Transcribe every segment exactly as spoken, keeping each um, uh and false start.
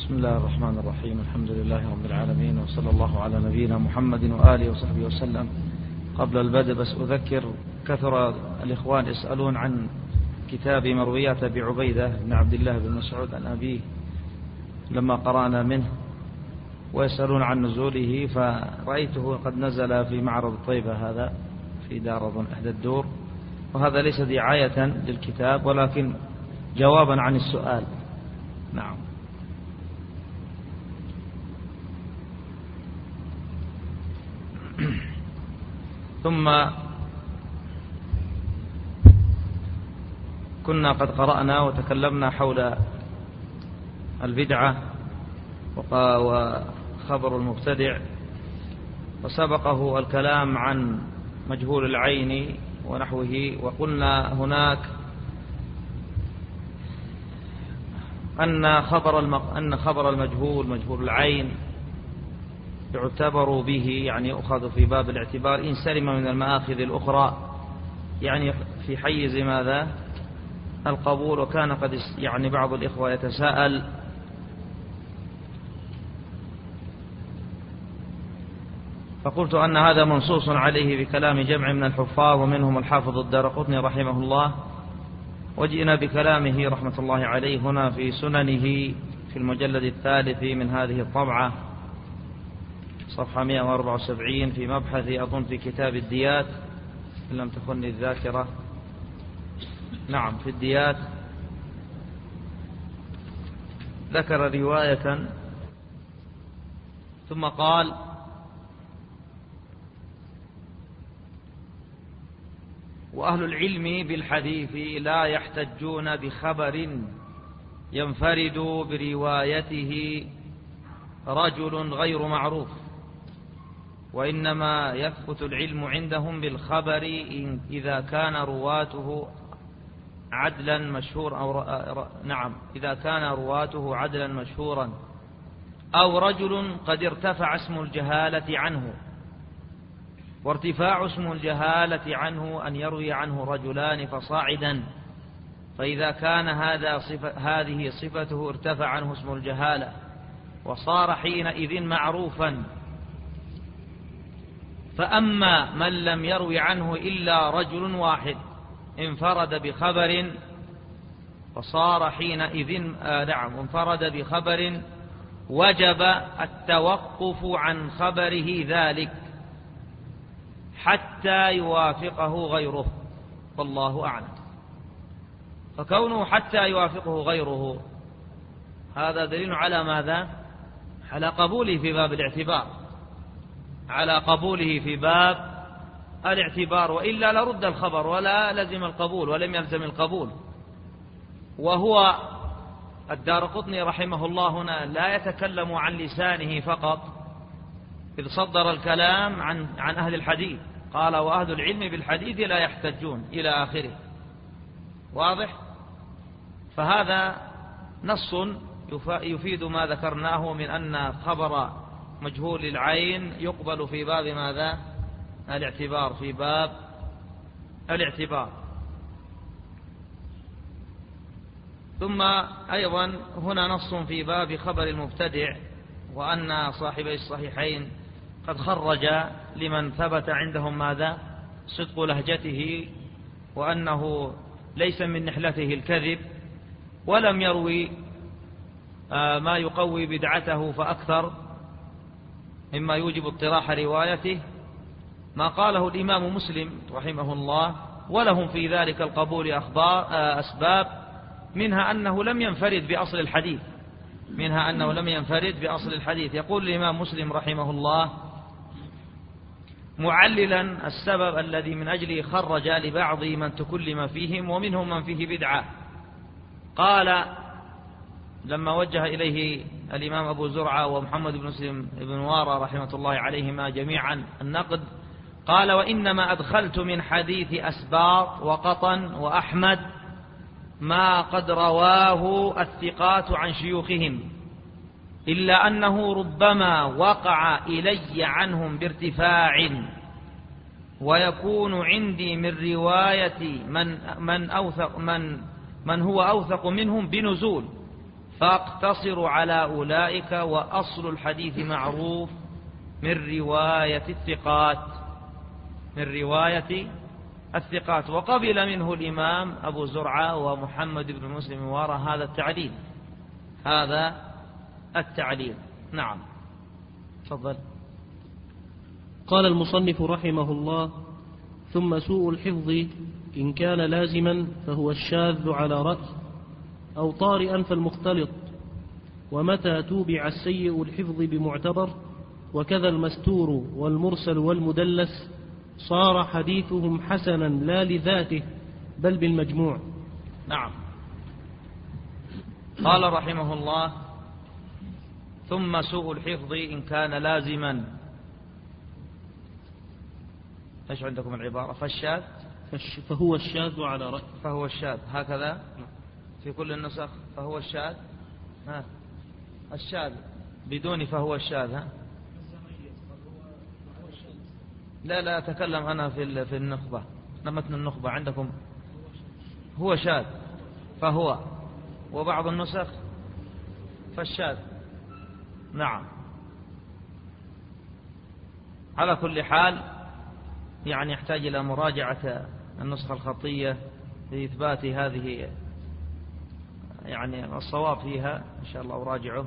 بسم الله الرحمن الرحيم. الحمد لله رب العالمين، وصلى الله على نبينا محمد وآله وصحبه وسلم. قبل البدء بس أذكر، كثر الإخوان يسألون عن كتاب مرويات أبي عبيدة بن عبد الله بن مسعود عن أبيه لما قرأنا منه، ويسألون عن نزوله، فرأيته قد نزل في معرض طيبة هذا في دار أظن إحدى الدور، وهذا ليس دعاية للكتاب ولكن جوابا عن السؤال. نعم. ثم كنا قد قرأنا وتكلمنا حول البدعة وخبر المبتدع، وسبقه الكلام عن مجهول العين ونحوه، وقلنا هناك أن خبر أن خبر المجهول مجهول العين يعتبر به، يعني يؤخذ في باب الاعتبار إن سلم من المآخذ الأخرى، يعني في حيز ماذا؟ القبول. وكان قد يعني بعض الإخوة يتساءل فقلت أن هذا منصوص عليه بكلام جمع من الحفاظ ومنهم الحافظ الدارقطني رحمه الله، وجئنا بكلامه رحمة الله عليه هنا في سننه في المجلد الثالث من هذه الطبعة صفحة مئة وأربعة وسبعين في مبحث أظن في كتاب الديات إن لم تخني الذاكرة. نعم، في الديات ذكر رواية ثم قال: وأهل العلم بالحديث لا يحتجون بخبر ينفرد بروايته رجل غير معروف، وإنما يثبت العلم عندهم بالخبر إذا كان رواته عدلا مشهور أو نعم إذا كان رواته عدلا مشهورا أو رجل قد ارتفع اسم الجهالة عنه، وارتفاع اسم الجهالة عنه أن يروي عنه رجلان فصاعدا، فإذا كان هذا صفة هذه صفته ارتفع عنه اسم الجهالة وصار حينئذ معروفا. فأما من لم يروي عنه إلا رجل واحد انفرد بخبر فصار حينئذ آه نعم انفرد بخبر وجب التوقف عن خبره ذلك حتى يوافقه غيره، والله أعلم. فكونه حتى يوافقه غيره هذا دليل على ماذا؟ على قبوله في باب الاعتبار، على قبوله في باب الاعتبار، وإلا لرد الخبر ولا لزم القبول ولم يلزم القبول. وهو الدارقطني رحمه الله هنا لا يتكلم عن لسانه فقط، إذ صدر الكلام عن عن أهل الحديث، قال: وأهل العلم بالحديث لا يحتجون إلى آخره. واضح؟ فهذا نص يفيد ما ذكرناه من أن خبر مجهول العين يقبل في باب ماذا؟ الاعتبار، في باب الاعتبار. ثم أيضا هنا نص في باب خبر المبتدع، وأن صاحبي الصحيحين قد خرج لمن ثبت عندهم ماذا؟ صدق لهجته، وأنه ليس من نحلته الكذب، ولم يروي ما يقوي بدعته فأكثر مما يوجب اطراح روايته، ما قاله الإمام مسلم رحمه الله، ولهم في ذلك القبول أخبار أسباب، منها أنه لم ينفرد بأصل الحديث منها أنه لم ينفرد بأصل الحديث. يقول الإمام مسلم رحمه الله معللا السبب الذي من أجله خرج لبعض من تكلم فيهم ومنهم من فيه بدعة، قال لما وجه إليه الإمام أبو زرعة ومحمد بن مسلم بن وارى رحمة الله عليهما جميعا النقد، قال: وإنما أدخلت من حديث أسباط وقطن وأحمد ما قد رواه الثقات عن شيوخهم، إلا أنه ربما وقع إلي عنهم بارتفاع، ويكون عندي من رواية من من أوثق من من هو أوثق منهم بنزول، فاقتصر على أولئك، وأصل الحديث معروف من رواية الثقات من رواية الثقات وقبل منه الإمام أبو زرعة ومحمد بن مسلم وراء هذا التعليل هذا التعليل نعم. تفضل. قال المصنف رحمه الله: ثم سوء الحفظ إن كان لازما فهو الشاذ على رأي، أو طارئا فالمختلط. ومتى توبع السيء الحفظ بمعتبر، وكذا المستور والمرسل والمدلس، صار حديثهم حسنا لا لذاته بل بالمجموع. نعم. قال رحمه الله: ثم سوء الحفظ إن كان لازما. ايش عندكم العبارة؟ فالشاذ فهو الشاذ على رأي. فهو الشاذ هكذا في كل النسخ. فهو الشاذ ها الشاذ بدون فهو الشاذ. ها لا لا أتكلم أنا في في النخبة. متن النخبة عندكم هو شاذ فهو، وبعض النسخ فالشاذ. نعم. على كل حال يعني يحتاج إلى مراجعة النسخة الخطية في إثبات هذه يعني الصواب فيها إن شاء الله أراجعه،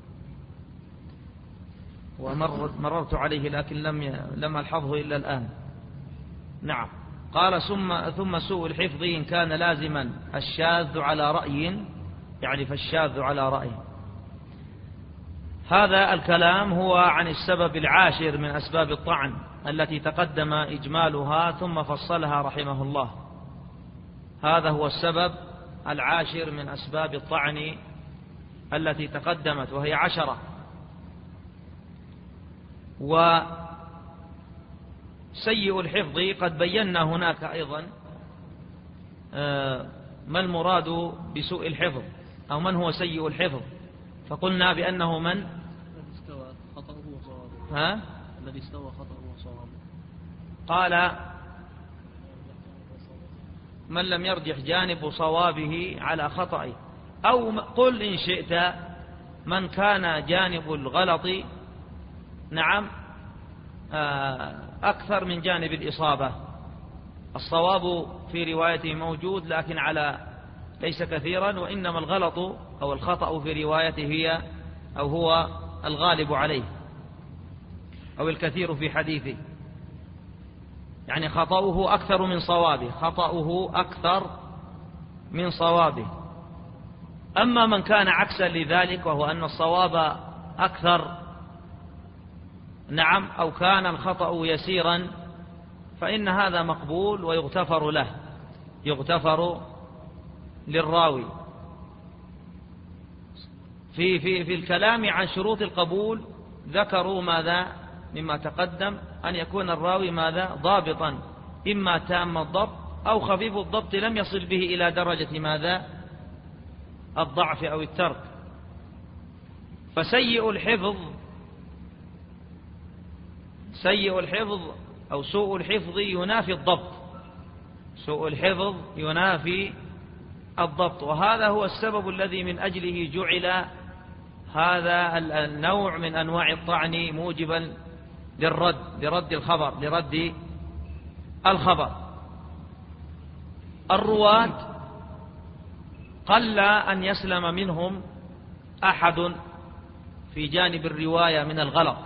ومررت عليه لكن لم لم ألحظه إلا الآن. نعم. قال ثم ثم سوء الحفظ إن كان لازما الشاذ على رأي، يعني فالشاذ على رأي. هذا الكلام هو عن السبب العاشر من أسباب الطعن التي تقدم إجمالها ثم فصلها رحمه الله. هذا هو السبب العاشر من أسباب الطعن التي تقدمت وهي عشرة. وسيء الحفظ قد بينا هناك أيضا ما المراد بسوء الحفظ أو من هو سيء الحفظ، فقلنا بأنه من استوى خطأه وصوابه. ها الذي استوى خطأه وصوابه. قال من لم يرجح جانب صوابه على خطأه، أو قل إن شئت من كان جانب الغلط نعم أكثر من جانب الإصابة. الصواب في روايته موجود لكن على ليس كثيرا، وإنما الغلط أو الخطأ في روايته هي أو هو الغالب عليه أو الكثير في حديثه، يعني خطأه أكثر من صوابه خطأه أكثر من صوابه. أما من كان عكسا لذلك وهو أن الصواب أكثر نعم أو كان الخطأ يسيرا، فإن هذا مقبول ويغتفر له يغتفر للراوي. في في في الكلام عن شروط القبول ذكروا ماذا مما تقدم أن يكون الراوي ماذا ضابطا، إما تام الضبط أو خفيف الضبط لم يصل به إلى درجة ماذا الضعف أو الترك. فسيء الحفظ سيء الحفظ أو سوء الحفظ ينافي الضبط سوء الحفظ ينافي الضبط، وهذا هو السبب الذي من أجله جعل هذا النوع من أنواع الطعن موجبا للرد لرد الخبر لرد الخبر. الرواة قل أن يسلم منهم أحد في جانب الرواية من الغلط.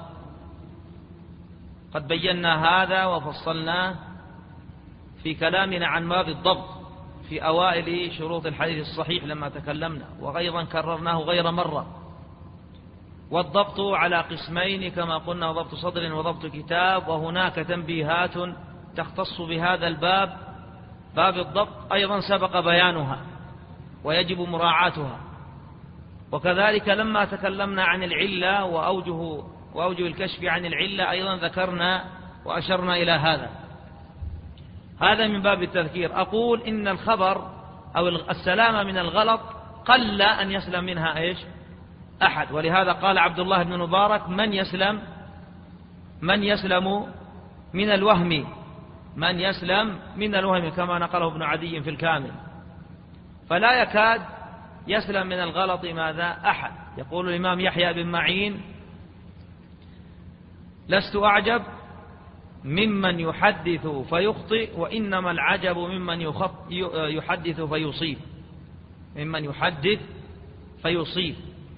قد بينا هذا وفصلناه في كلامنا عن باب الضبط في أوائل شروط الحديث الصحيح لما تكلمنا، وأيضا كررناه غير مرة. والضبط على قسمين كما قلنا، ضبط صدر وضبط كتاب، وهناك تنبيهات تختص بهذا الباب. باب الضبط أيضا سبق بيانها ويجب مراعاتها. وكذلك لما تكلمنا عن العلة وأوجه, وأوجه الكشف عن العلة أيضا ذكرنا وأشرنا إلى هذا. هذا من باب التذكير. أقول إن الخبر أو السلامة من الغلط قل أن يسلم منها إيش أحد، ولهذا قال عبد الله بن مبارك من يسلم من يسلم من الوهم من يسلم من الوهم كما نقله ابن عدي في الكامل. فلا يكاد يسلم من الغلط ماذا؟ أحد. يقول الإمام يحيى بن معين: لست أعجب ممن يحدث فيخطئ، وإنما العجب ممن يحدث فيصيب. ممن يحدث فيصيب.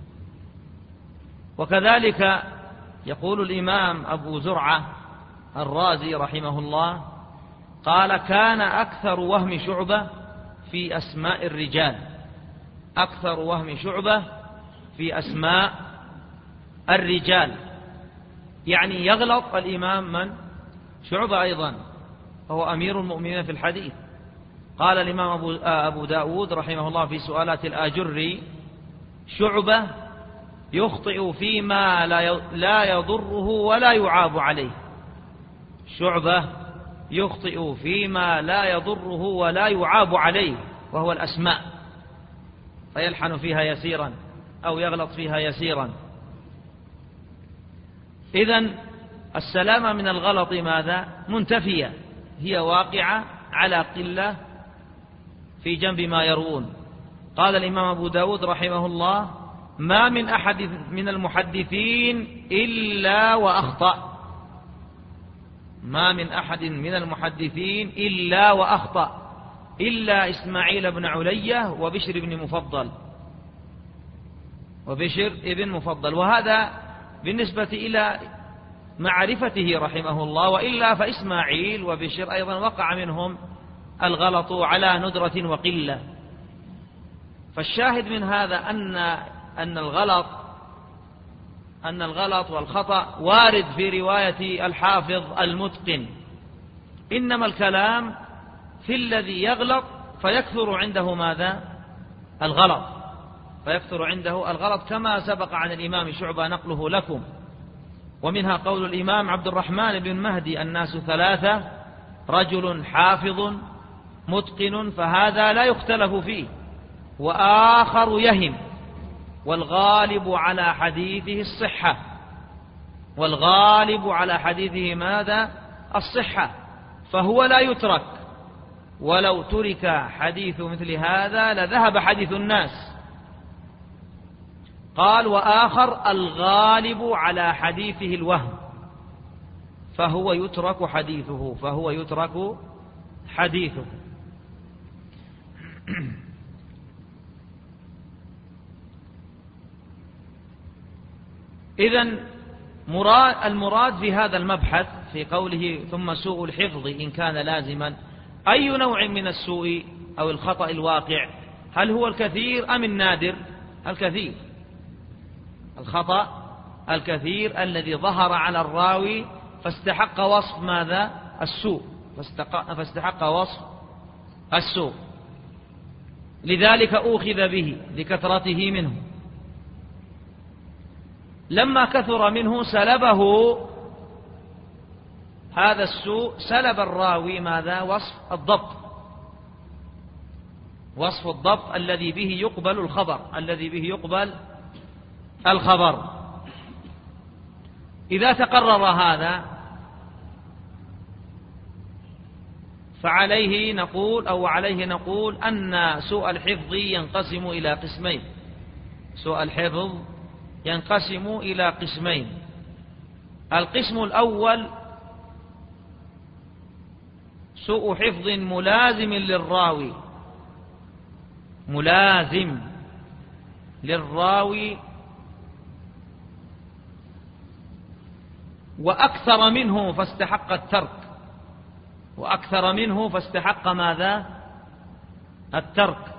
وكذلك يقول الإمام أبو زرعة الرازي رحمه الله قال: كان أكثر وهم شعبة في أسماء الرجال. أكثر وهم شعبة في أسماء الرجال، يعني يغلط الإمام من؟ شعبة أيضا، وهو أمير المؤمنين في الحديث. قال الإمام أبو, أبو داود رحمه الله في سؤالات الآجري: شعبة يخطئ فيما لا يضره ولا يعاب عليه. شعبة يخطئ فيما لا يضره ولا يعاب عليه، وهو الأسماء، فيلحن فيها يسيرا أو يغلط فيها يسيرا. إذن السلامة من الغلط ماذا؟ منتفية، هي واقعة على قلة في جنب ما يروون. قال الإمام أبو داود رحمه الله: ما من أحد من المحدثين إلا وأخطأ. ما من أحد من المحدثين إلا وأخطأ، إلا إسماعيل بن علية وبشر بن مفضل وبشر ابن مفضل. وهذا بالنسبة إلى معرفته رحمه الله، وإلا فإسماعيل وبشر أيضا وقع منهم الغلط على ندرة وقلة. فالشاهد من هذا أن أن الغلط أن الغلط والخطأ وارد في رواية الحافظ المتقن، إنما الكلام في الذي يغلط فيكثر عنده ماذا؟ الغلط، فيكثر عنده الغلط، كما سبق عن الإمام شعبة نقله لكم. ومنها قول الإمام عبد الرحمن بن مهدي: الناس ثلاثة، رجل حافظ متقن فهذا لا يختلف فيه، وآخر يهم، والغالب على حديثه الصحة. والغالب على حديثه ماذا؟ الصحة، فهو لا يترك، ولو ترك حديث مثل هذا لذهب حديث الناس. قال: وآخر الغالب على حديثه الوهم، فهو يترك حديثه فهو يترك حديثه إذن المراد في هذا المبحث في قوله: ثم سوء الحفظ إن كان لازما، أي نوع من السوء أو الخطأ الواقع؟ هل هو الكثير أم النادر؟ الكثير. الخطأ الكثير الذي ظهر على الراوي فاستحق وصف ماذا؟ السوء، فاستحق وصف السوء، لذلك أوخذ به لكثرته منه. لما كثر منه سلبه هذا السوء، سلب الراوي ماذا؟ وصف الضبط، وصف الضبط الذي به يقبل الخبر الذي به يقبل الخبر. إذا تقرر هذا فعليه نقول أو عليه نقول أن سوء الحفظ ينقسم إلى قسمين. سوء الحفظ ينقسم إلى قسمين. القسم الأول سوء حفظ ملازم للراوي، ملازم للراوي وأكثر منه فاستحق الترك، وأكثر منه فاستحق ماذا؟ الترك.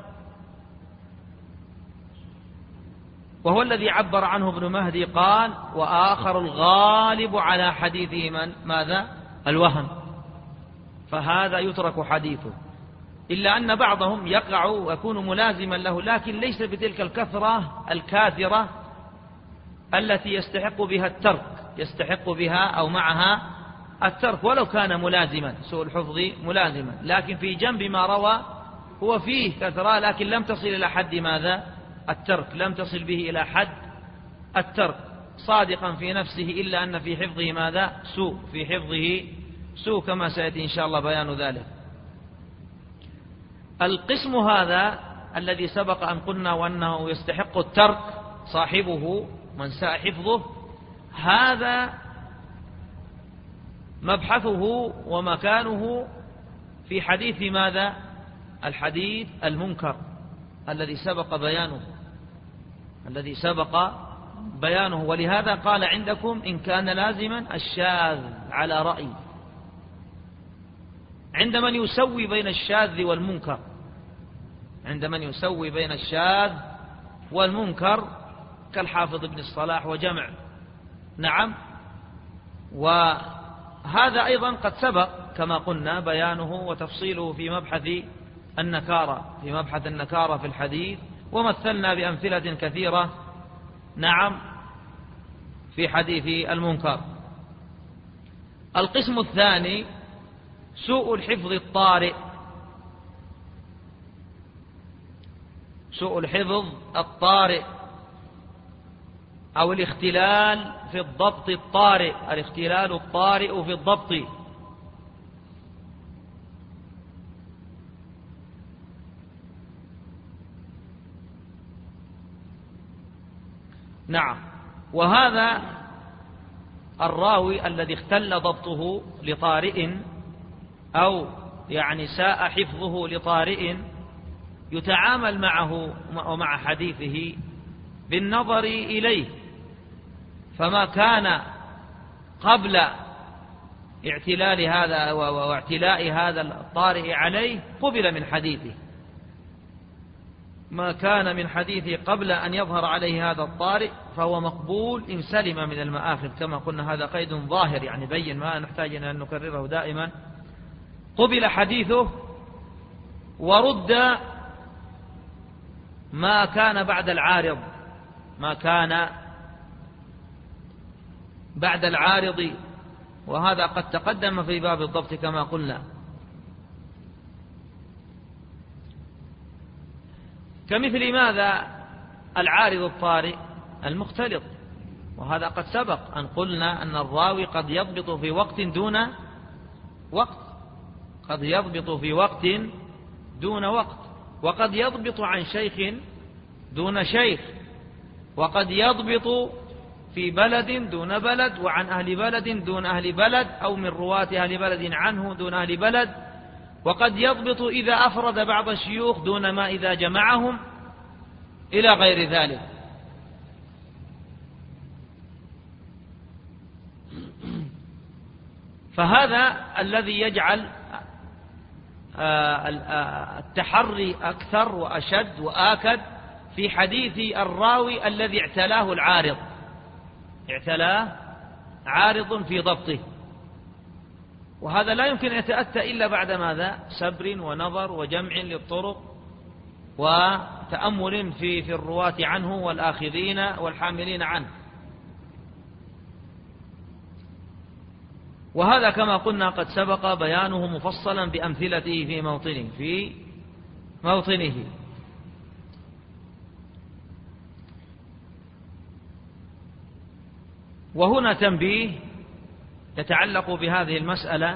وهو الذي عبر عنه ابن مهدي قال: وآخر الغالب على حديثه من ماذا؟ الوهم، فهذا يترك حديثه. إلا أن بعضهم يقع ويكون ملازما له، لكن ليس بتلك الكثرة الكاثرة التي يستحق بها الترك، يستحق بها أو معها الترك ولو كان ملازما. سوء الحفظ ملازما، لكن في جنب ما روى هو فيه كثرة، لكن لم تصل إلى حد ماذا؟ الترك، لم تصل به إلى حد الترك، صادقا في نفسه، إلا أن في حفظه ماذا؟ سوء، في حفظه سوء، كما سيأتي إن شاء الله بيان ذلك. القسم هذا الذي سبق أن قلنا وأنه يستحق الترك صاحبه من ساء حفظه، هذا مبحثه ومكانه في حديث ماذا؟ الحديث المنكر الذي سبق بيانه الذي سبق بيانه ولهذا قال عندكم إن كان لازما الشاذ على رأي، عند من يسوي بين الشاذ والمنكر عند من يسوي بين الشاذ والمنكر كالحافظ ابن الصلاح وجمع. نعم. وهذا أيضا قد سبق كما قلنا بيانه وتفصيله في مبحث النكارة في مبحث النكارة في الحديث، ومثلنا بأمثلة كثيرة. نعم. في حديث المنكر. القسم الثاني سوء الحفظ الطارئ سوء الحفظ الطارئ أو الاختلال في الضبط الطارئ الاختلال الطارئ في الضبط. نعم. وهذا الراوي الذي اختل ضبطه لطارئ أو يعني ساء حفظه لطارئ يتعامل معه ومع حديثه بالنظر إليه، فما كان قبل اعتلال هذا واعتلاء هذا الطارئ عليه قبل من حديثه، ما كان من حديثه قبل أن يظهر عليه هذا الطارئ فهو مقبول إن سلم من المآخذ، كما قلنا هذا قيد ظاهر يعني بين ما نحتاج أن نكرره دائما. قبل حديثه ورد ما كان بعد العارض ما كان بعد العارض وهذا قد تقدم في باب الضبط كما قلنا. كمثل ماذا؟ العارض الطارئ المختلط، وهذا قد سبق أن قلنا أن الراوي قد يضبط في وقت دون وقت قد يضبط في وقت دون وقت وقد يضبط عن شيخ دون شيخ، وقد يضبط في بلد دون بلد وعن أهل بلد دون أهل بلد أو من رواة أهل بلد عنه دون أهل بلد، وقد يضبط إذا أفرد بعض الشيوخ دون ما إذا جمعهم إلى غير ذلك. فهذا الذي يجعل التحري أكثر وأشد وآكد في حديث الراوي الذي اعتلاه العارض اعتلاه عارض في ضبطه، وهذا لا يمكن أن يتأتى إلا بعد ماذا؟ سبر ونظر وجمع للطرق وتأمل في في الرواة عنه والآخذين والحاملين عنه. وهذا كما قلنا قد سبق بيانه مفصلا بأمثلته في موطنه في موطنه. وهنا تنبيه يتعلق بهذه المسألة.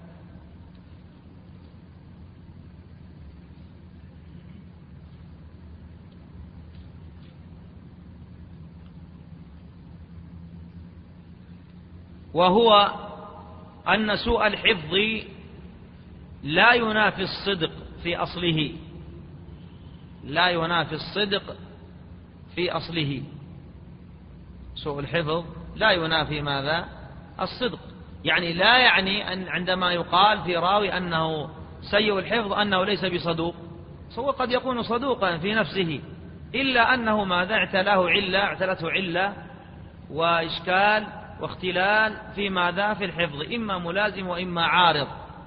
وهو أن سوء الحفظ لا ينافي الصدق في أصله لا ينافي الصدق في أصله سوء الحفظ لا ينافي ماذا؟ الصدق. يعني لا يعني أن عندما يقال في راوي أنه سيء الحفظ أنه ليس بصدوق، هو قد يكون صدوقا في نفسه إلا أنه ماذا؟ اعتلاه علة اعتلته علة وإشكال واختلال في ماذا؟ في الحفظ، إما ملازم وإما عارض.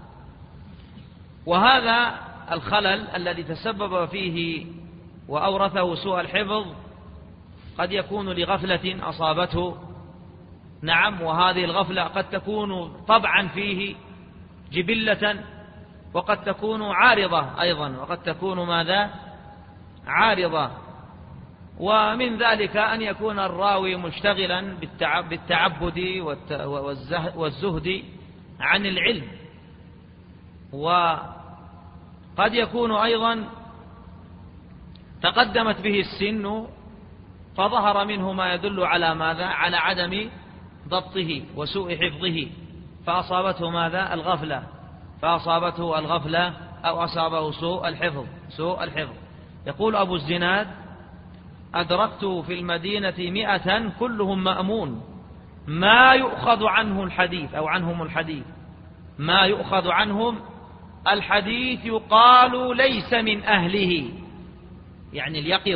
وهذا الخلل الذي تسبب فيه وأورثه سوء الحفظ قد يكون لغفلة أصابته. نعم. وهذه الغفلة قد تكون طبعا فيه جبلة وقد تكون عارضة أيضا وقد تكون ماذا؟ عارضة. ومن ذلك أن يكون الراوي مشتغلا بالتعبد والزهد عن العلم، وقد يكون أيضا تقدمت به السن فظهر منه ما يدل على ماذا؟ على عدم ضبطه وسوء حفظه، فأصابته ماذا؟ الغفلة، فأصابته الغفلة أو أصابه سوء الحفظ سوء الحفظ. يقول أبو الزناد: أدركت في المدينة مئة كلهم مأمون ما يؤخذ عنه الحديث أو عنهم الحديث ما يؤخذ عنهم الحديث يقال ليس من أهله، يعني اليقظ،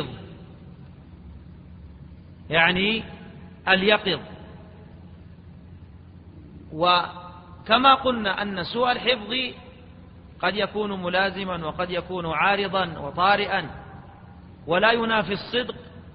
يعني اليقظ. وكما قلنا أن سوء الحفظ قد يكون ملازما وقد يكون عارضا وطارئا ولا ينافي الصدق،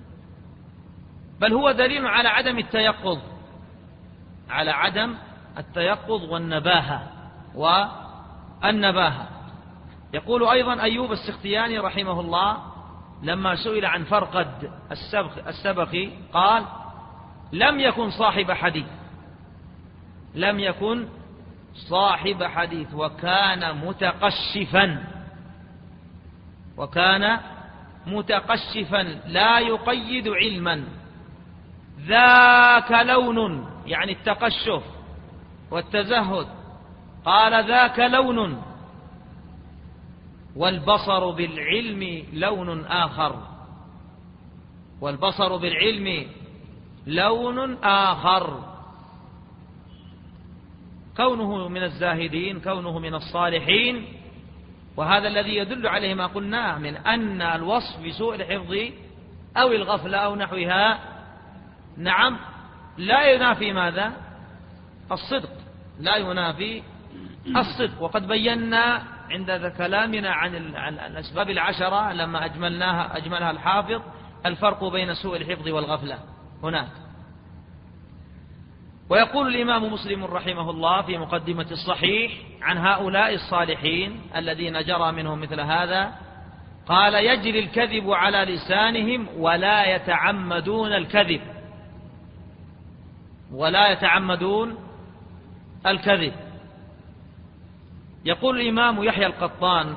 بل هو دليل على عدم التيقظ على عدم التيقظ والنباهة والنباهة. يقول أيضا أيوب السختياني رحمه الله لما سئل عن فرقد السبخي قال: لم يكن صاحب حديث لم يكن صاحب حديث وكان متقشفا وكان متقشفا لا يقيد علما، ذاك لون، يعني التقشف والتزهد، قال ذاك لون، والبصر بالعلم لون آخر والبصر بالعلم لون آخر. كونه من الزاهدين، كونه من الصالحين، وهذا الذي يدل عليه ما قلناه من أن الوصف بسوء الحفظ أو الغفلة أو نحوها نعم لا ينافي ماذا؟ الصدق، لا ينافي الصدق. وقد بينا عند كلامنا عن الأسباب العشرة لما أجملناها أجملها الحافظ الفرق بين سوء الحفظ والغفلة هناك. ويقول الإمام مسلم رحمه الله في مقدمة الصحيح عن هؤلاء الصالحين الذين جرى منهم مثل هذا، قال: يجري الكذب على لسانهم ولا يتعمدون الكذب ولا يتعمدون الكذب. يقول الإمام يحيى القطان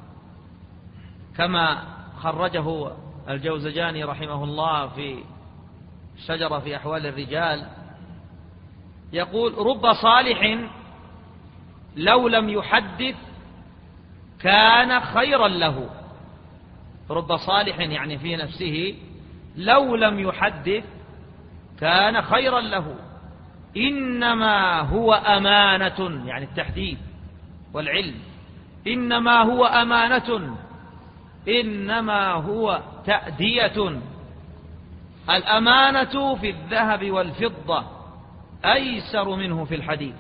كما خرجه الجوزجاني رحمه الله في شجرة في أحوال الرجال، يقول: رب صالح لو لم يحدث كان خيرا له. رب صالح يعني في نفسه لو لم يحدث كان خيرا له، إنما هو أمانة، يعني التحديث والعلم، إنما هو أمانة، إنما هو تأدية. الأمانة في الذهب والفضة أيسر منه في الحديث.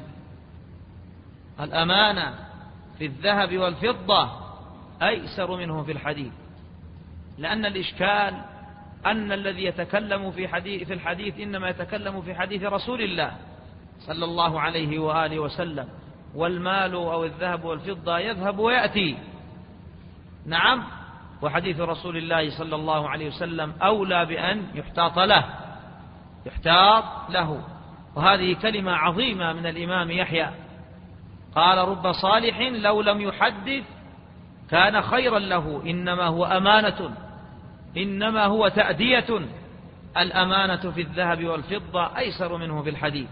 الأمانة في الذهب والفضة أيسر منه في الحديث، لأن الإشكال أن الذي يتكلم في حديث في الحديث إنما يتكلم في حديث رسول الله صلى الله عليه وآله وسلم، والمال أو الذهب والفضة يذهب ويأتي، نعم، وحديث رسول الله صلى الله عليه وسلم أولى بأن يحتاط له يحتاط له. وهذه كلمة عظيمة من الإمام يحيى، قال: رب صالح لو لم يحدث كان خيرا له، إنما هو أمانة، إنما هو تأدية. الأمانة في الذهب والفضة أيسر منه في الحديث.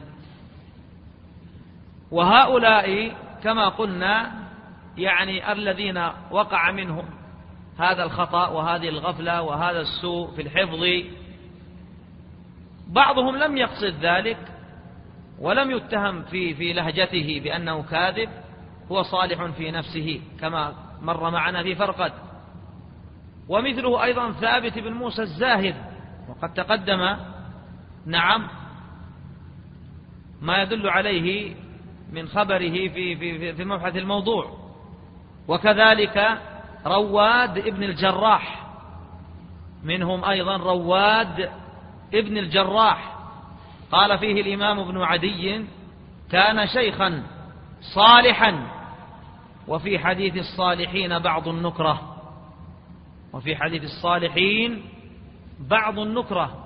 وهؤلاء كما قلنا يعني الذين وقع منهم هذا الخطأ وهذه الغفلة وهذا السوء في الحفظ، بعضهم لم يقصد ذلك ولم يتهم في في لهجته بأنه كاذب، هو صالح في نفسه كما مر معنا في فرقد. ومثله أيضا ثابت بن موسى الزاهد، وقد تقدم نعم ما يدل عليه من خبره في في في مبحث الموضوع. وكذلك رواد ابن الجراح، منهم أيضا رواد ابن الجراح، قال فيه الإمام ابن عدي: كان شيخا صالحا، وفي حديث الصالحين بعض النكرة وفي حديث الصالحين بعض النكرة.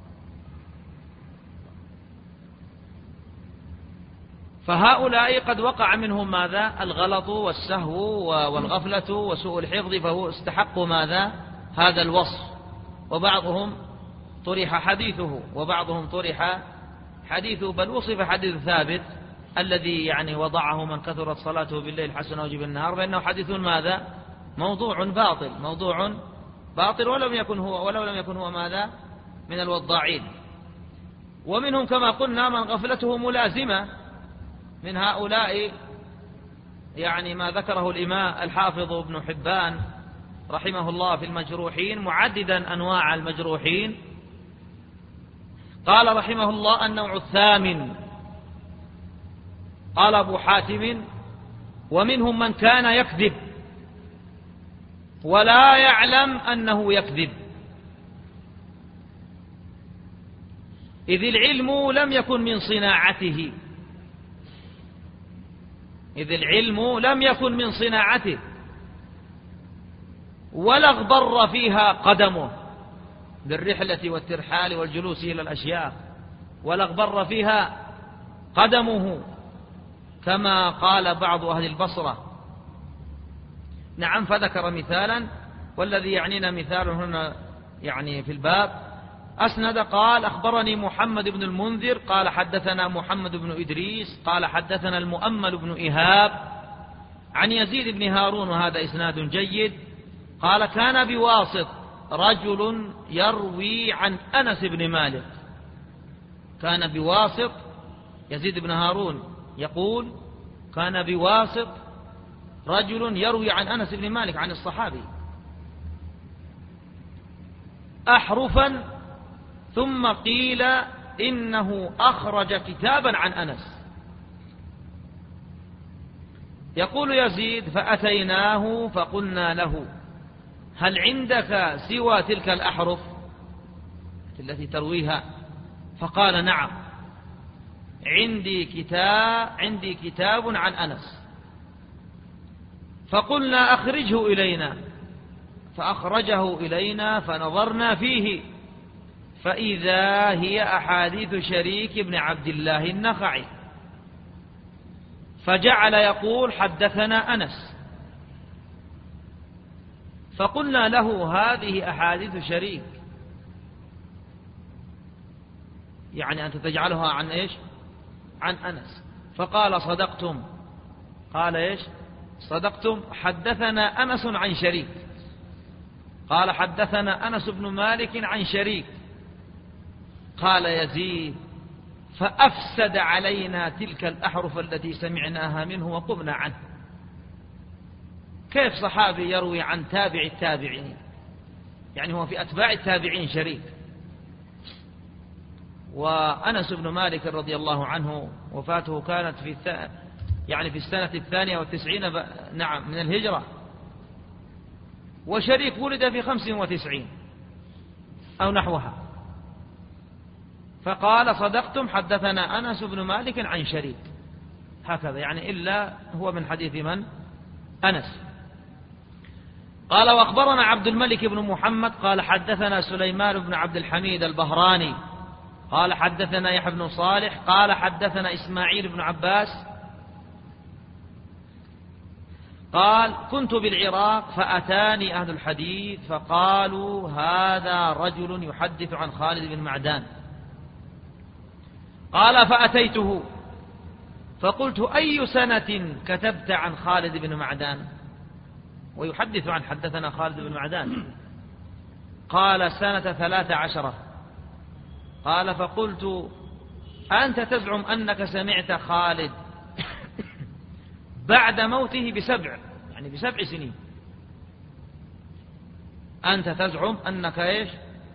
فهؤلاء قد وقع منهم ماذا؟ الغلط والسهو والغفلة وسوء الحفظ، فهو استحق ماذا؟ هذا الوصف، وبعضهم طرح حديثه وبعضهم طرح حديثه، بل وصف حديث ثابت الذي يعني وضعه من كثرت صلاته بالليل حسن وجب النهار، بأنه حديث ماذا؟ موضوع باطل، موضوع باطل ولم يكن هو ولو لم يكن هو ماذا؟ من الوضاعين. ومنهم كما قلنا من غفلته ملازمة، من هؤلاء يعني ما ذكره الإمام الحافظ ابن حبان رحمه الله في المجروحين معددا أنواع المجروحين، قال رحمه الله: النوع الثامن، قال أبو حاتم: ومنهم من كان يكذب ولا يعلم أنه يكذب، إذ العلم لم يكن من صناعته إذ العلم لم يكن من صناعته ولا اغبر فيها قدمه بالرحلة والترحال والجلوس إلى الأشياخ، ولا اغبر فيها قدمه كما قال بعض أهل البصرة. نعم، فذكر مثالا، والذي يعنينا مثال هنا يعني في الباب. أسند قال: أخبرني محمد بن المنذر قال حدثنا محمد بن إدريس قال حدثنا المؤمل بن إيهاب عن يزيد بن هارون، وهذا إسناد جيد. قال: كان بواسط رجل يروي عن أنس بن مالك. كان بواسط، يزيد بن هارون يقول: كان بواسط رجل يروي عن أنس بن مالك عن الصحابي أحرفا، ثم قيل إنه أخرج كتابا عن أنس. يقول يزيد: فأتيناه فقلنا له: هل عندك سوى تلك الأحرف التي ترويها؟ فقال: نعم، عندي كتاب عندي كتاب عن أنس. فقلنا: أخرجه إلينا. فأخرجه إلينا فنظرنا فيه، فإذا هي أحاديث شريك بن عبد الله النخعي، فجعل يقول: حدثنا أنس. فقلنا له: هذه أحاديث شريك، يعني أنت تجعلها عن إيش؟ عن أنس. فقال: صدقتم. قال: إيش؟ صدقتم، حدثنا أنس عن شريك. قال: حدثنا أنس بن مالك عن شريك. قال يزيد: فأفسد علينا تلك الأحرف التي سمعناها منه وقمنا عنه. كيف صحابي يروي عن تابع التابعين؟ يعني هو في أتباع التابعين شريك. وأنس بن مالك رضي الله عنه وفاته كانت في يعني في السنة الثانية والتسعين ب... نعم من الهجرة، وشريك ولد في خمس وتسعين أو نحوها. فقال: صدقتم، حدثنا أنس بن مالك عن شريك، هكذا يعني، إلا هو من حديث من؟ أنس. قال: وأخبرنا عبد الملك بن محمد قال حدثنا سليمان بن عبد الحميد البهراني قال حدثنا يحيى بن صالح قال حدثنا إسماعيل بن عباس قال: كنت بالعراق فأتاني أهل الحديث فقالوا: هذا رجل يحدث عن خالد بن معدان. قال: فأتيته فقلت: أي سنة كتبت عن خالد بن معدان؟ ويحدث عن حدثنا خالد بن معدان. قال: سنة ثلاث عشرة. قال: فقلت: أنت تزعم أنك سمعت خالد بعد موته بسبع، يعني بسبع سنين. أنت تزعم أنك إيش؟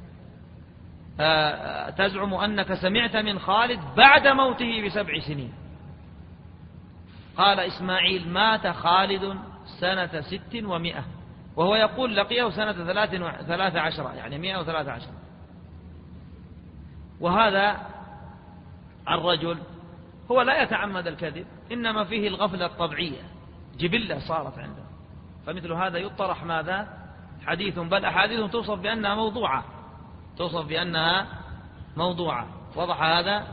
آه تزعم أنك سمعت من خالد بعد موته بسبع سنين. قال إسماعيل: مات خالد سنة ست ومئة، وهو يقول لقيه سنة ثلاث عشرة، يعني مئة وثلاث عشرة. وهذا الرجل هو لا يتعمد الكذب، إنما فيه الغفلة الطبيعية، جبلة صارت عنده. فمثل هذا يطرح ماذا؟ حديث، بل أحاديث توصف بأنها موضوعة، توصف بأنها موضوعة. وضح هذا؟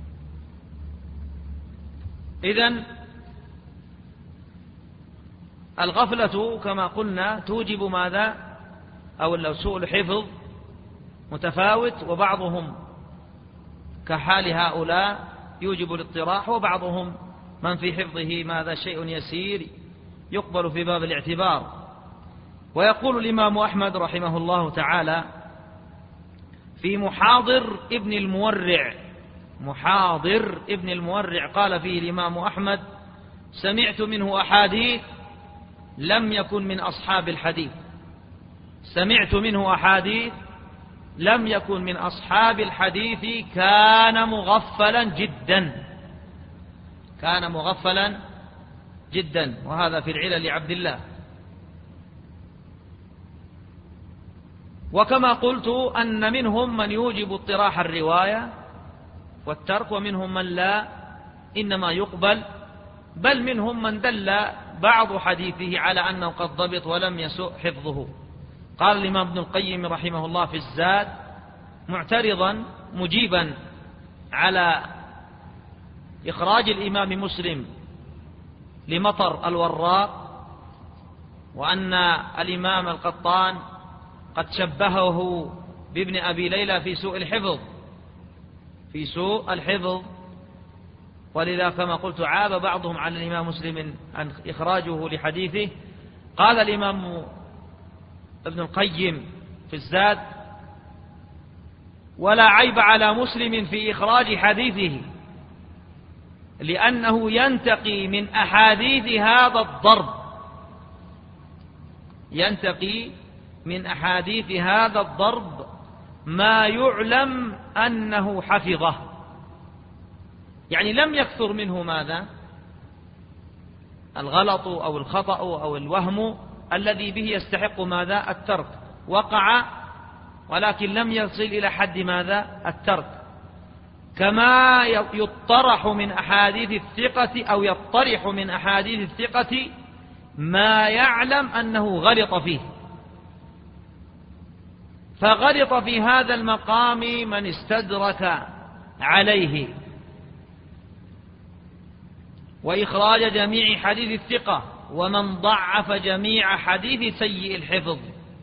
إذن الغفلة كما قلنا توجب ماذا؟ أو لو سوء الحفظ متفاوت، وبعضهم كحال هؤلاء يوجب الاضطراح، وبعضهم من في حفظه ماذا شيء يسير يقبل في باب الاعتبار. ويقول الإمام أحمد رحمه الله تعالى في محاضر ابن المورع، محاضر ابن المورع قال فيه الإمام أحمد: سمعت منه أحاديث لم يكن من أصحاب الحديث، سمعت منه أحاديث لم يكن من أصحاب الحديث، كان مغفلا جدا، كان مغفلا جدا. وهذا في العلل لعبد الله. وكما قلت أن منهم من يوجب اضطراح الرواية والترك، ومنهم من لا، إنما يقبل، بل منهم من دل بعض حديثه على أنه قد ضبط ولم يسوء حفظه. قال الإمام ابن القيم رحمه الله في الزاد معترضا مجيبا على إخراج الإمام مسلم لمطر الوراق، وأن الإمام القطان قد شبهه بابن أبي ليلى في سوء الحفظ، في سوء الحفظ، ولذا كما قلت عاب بعضهم على الإمام مسلم عن إخراجه لحديثه. قال الإمام ابن القيم في الزاد: ولا عيب على مسلم في إخراج حديثه، لأنه ينتقي من أحاديث هذا الضرب، ينتقي من أحاديث هذا الضرب ما يعلم أنه حفظه، يعني لم يكثر منه ماذا؟ الغلط أو الخطأ أو الوهم الذي به يستحق ماذا؟ الترك. وقع ولكن لم يصل إلى حد ماذا؟ الترك. كما يطرح من أحاديث الثقة أو يطرح من أحاديث الثقة ما يعلم أنه غلط فيه، فغلط في هذا المقام من استدرك عليه. وإخراج جميع حديث الثقة ومن ضعف جميع حديث سيء الحفظ.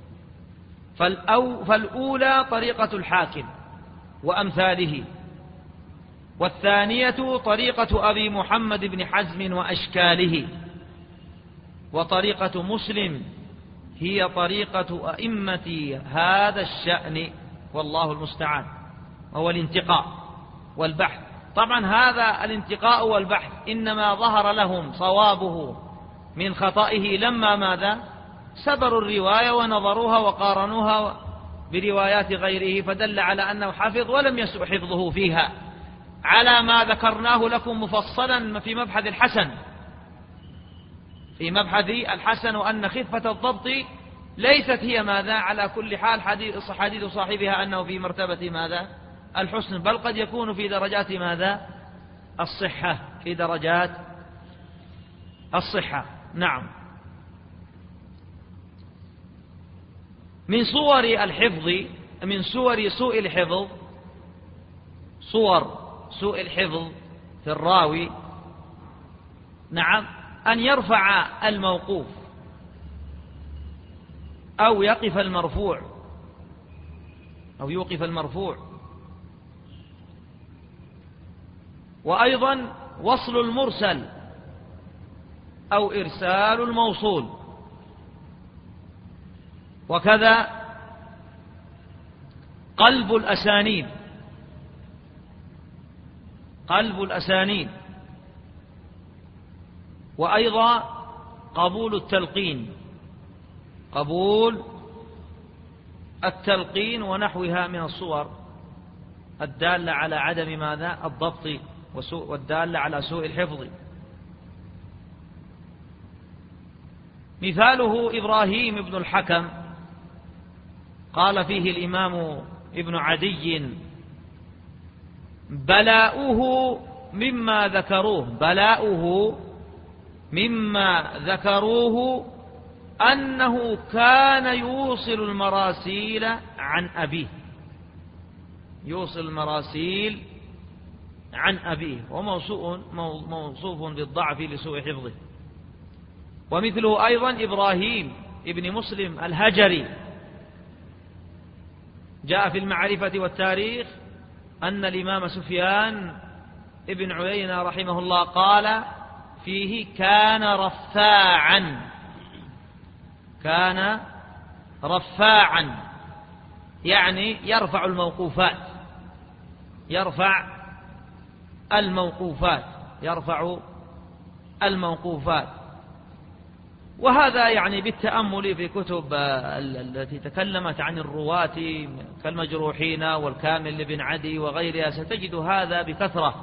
فالأو فالأولى طريقة الحاكم وأمثاله، والثانية طريقة أبي محمد بن حزم وأشكاله، وطريقة مسلم هي طريقة أئمة هذا الشأن، والله المستعان، وهو الانتقاء والبحث. طبعا هذا الانتقاء والبحث إنما ظهر لهم صوابه من خطئه لما ماذا؟ سبروا الرواية ونظروها وقارنوها بروايات غيره، فدل على أنه حفظ ولم يسوء حفظه فيها، على ما ذكرناه لكم مفصلا في مبحث الحسن، في مبحث الحسن، وأن خفة الضبط ليست هي ماذا؟ على كل حال حديث حديث صاحبها أنه في مرتبة ماذا؟ الحسن، بل قد يكون في درجات ماذا؟ الصحة، في درجات الصحة. نعم. من صور الحفظ، من صور سوء الحفظ، صور سوء الحفظ في الراوي، نعم، أن يرفع الموقوف أو يقف المرفوع، أو يوقف المرفوع، وأيضا وصل المرسل أو إرسال الموصول، وكذا قلب الأسانيد، قلب الأسانيد، وأيضا قبول التلقين، قبول التلقين ونحوها من الصور الدالة على عدم ماذا؟ الضبط وسوء، والدالة على سوء الحفظ. مثاله إبراهيم بن الحكم، قال فيه الإمام ابن عدي: بلاؤه مما ذكروه، بلاؤه مما ذكروه أنه كان يوصل المراسيل عن أبيه، يوصل المراسيل عن أبيه، وموصوف موصوف بالضعف لسوء حفظه. ومثله أيضا إبراهيم ابن مسلم الهجري، جاء في المعرفة والتاريخ أن الإمام سفيان ابن عيينة رحمه الله قال فيه: كان رفاعا، كان رفاعا، يعني يرفع الموقوفات، يرفع الموقوفات، يرفع الموقوفات. وهذا يعني بالتأمل في كتب التي تكلمت عن الرواة كالمجروحين والكامل لبن عدي وغيرها، ستجد هذا بكثرة.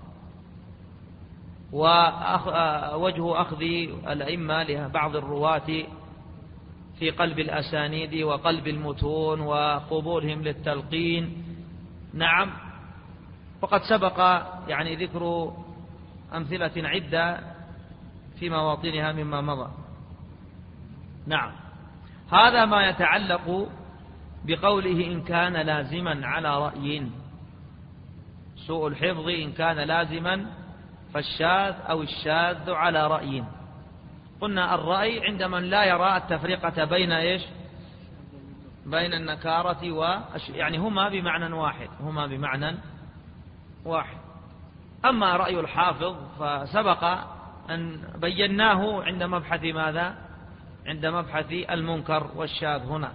ووجه أخذ الأئمة لبعض الرواة في قلب الأسانيد وقلب المتون وقبولهم للتلقين. نعم، وقد سبق يعني ذكر أمثلة عدة في مواطنها مما مضى. نعم، هذا ما يتعلق بقوله إن كان لازما على رأي. سوء الحفظ إن كان لازما فالشاذ أو الشاذ على رأي. قلنا الرأي عند من لا يرى التفرقة بين إيش؟ بين النكارة و يعني هما بمعنى واحد، هما بمعنى واحد. أما رأي الحافظ فسبق أن بيناه عند مبحث ماذا؟ عند مبحث المنكر والشاذ هناك.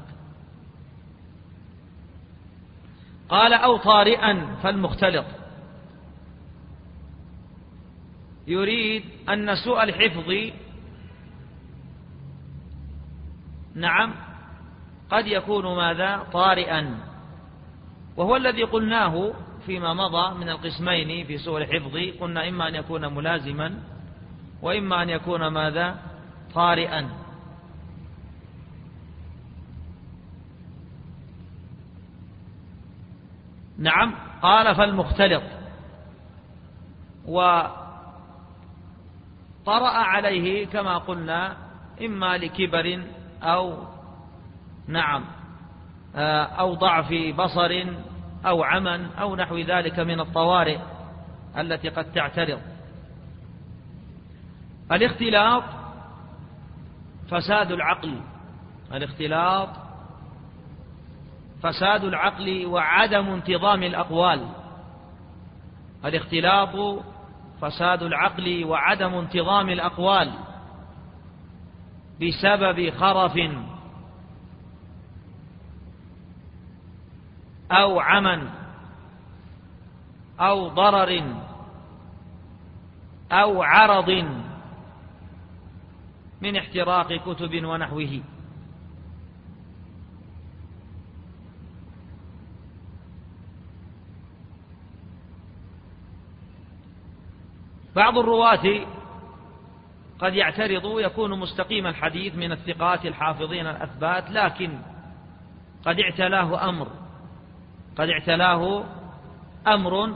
قال: أو طارئا فالمختلط. يريد أن سوء الحفظ نعم قد يكون ماذا؟ طارئا، وهو الذي قلناه فيما مضى من القسمين في سوء الحفظ. قلنا إما أن يكون ملازما وإما أن يكون ماذا؟ طارئا. نعم، قال فالمختلط. وطرأ عليه كما قلنا إما لكبر أو نعم أو ضعف بصر أو عمى أو نحو ذلك من الطوارئ التي قد تعترض. الاختلاط فساد العقل، الاختلاط فساد العقل وعدم انتظام الأقوال. الاختلاط فساد العقل وعدم انتظام الأقوال بسبب خرف أو عمى أو ضرر أو عرض من احتراق كتب ونحوه. بعض الرواة قد يعترض، يكون مستقيم الحديث من الثقات الحافظين الأثبات، لكن قد اعتلاه أمر قد اعتلاه أمر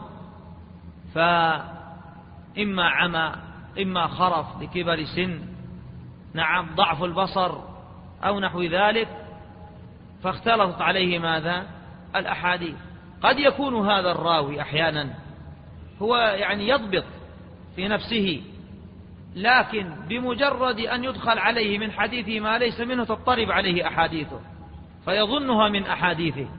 فإما عمى إما خرف لكبر سن، نعم ضعف البصر أو نحو ذلك، فاختلطت عليه ماذا؟ الأحاديث. قد يكون هذا الراوي أحيانا هو يعني يضبط في نفسه، لكن بمجرد أن يدخل عليه من حديثه ما ليس منه تضطرب عليه أحاديثه فيظنها من أحاديثه.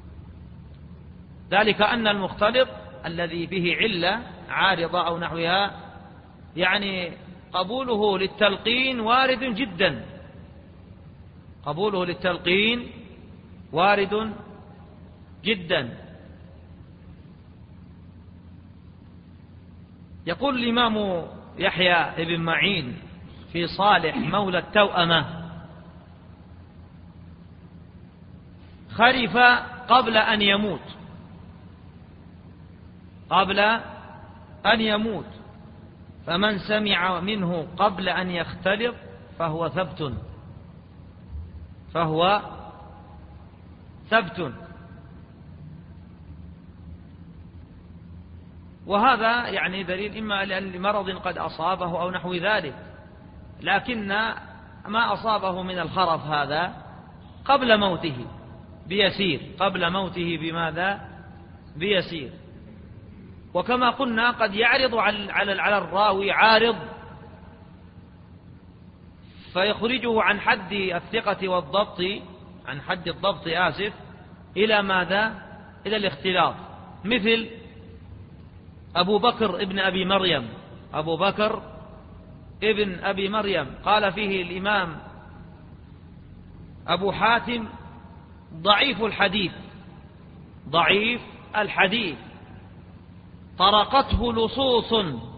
ذلك أن المختلط الذي به علة عارضة أو نحوها يعني قبوله للتلقين وارد جدا، قبوله للتلقين وارد جدا. يقول الإمام يحيى بن معين في صالح مولى التوأمة: خرف قبل أن يموت، قبل أن يموت، فمن سمع منه قبل أن يختلط فهو ثبت، فهو ثبت. وهذا يعني دليل إما لمرض قد أصابه أو نحو ذلك، لكن ما أصابه من الخرف هذا قبل موته بيسير، قبل موته بماذا؟ بيسير. وكما قلنا قد يعرض على على الراوي عارض فيخرجه عن حد الثقة والضبط، عن حد الضبط آسف، إلى ماذا؟ إلى الاختلاط. مثل أبو بكر ابن أبي مريم، أبو بكر ابن أبي مريم قال فيه الإمام أبو حاتم ضعيف الحديث، ضعيف الحديث، طرقته لصوص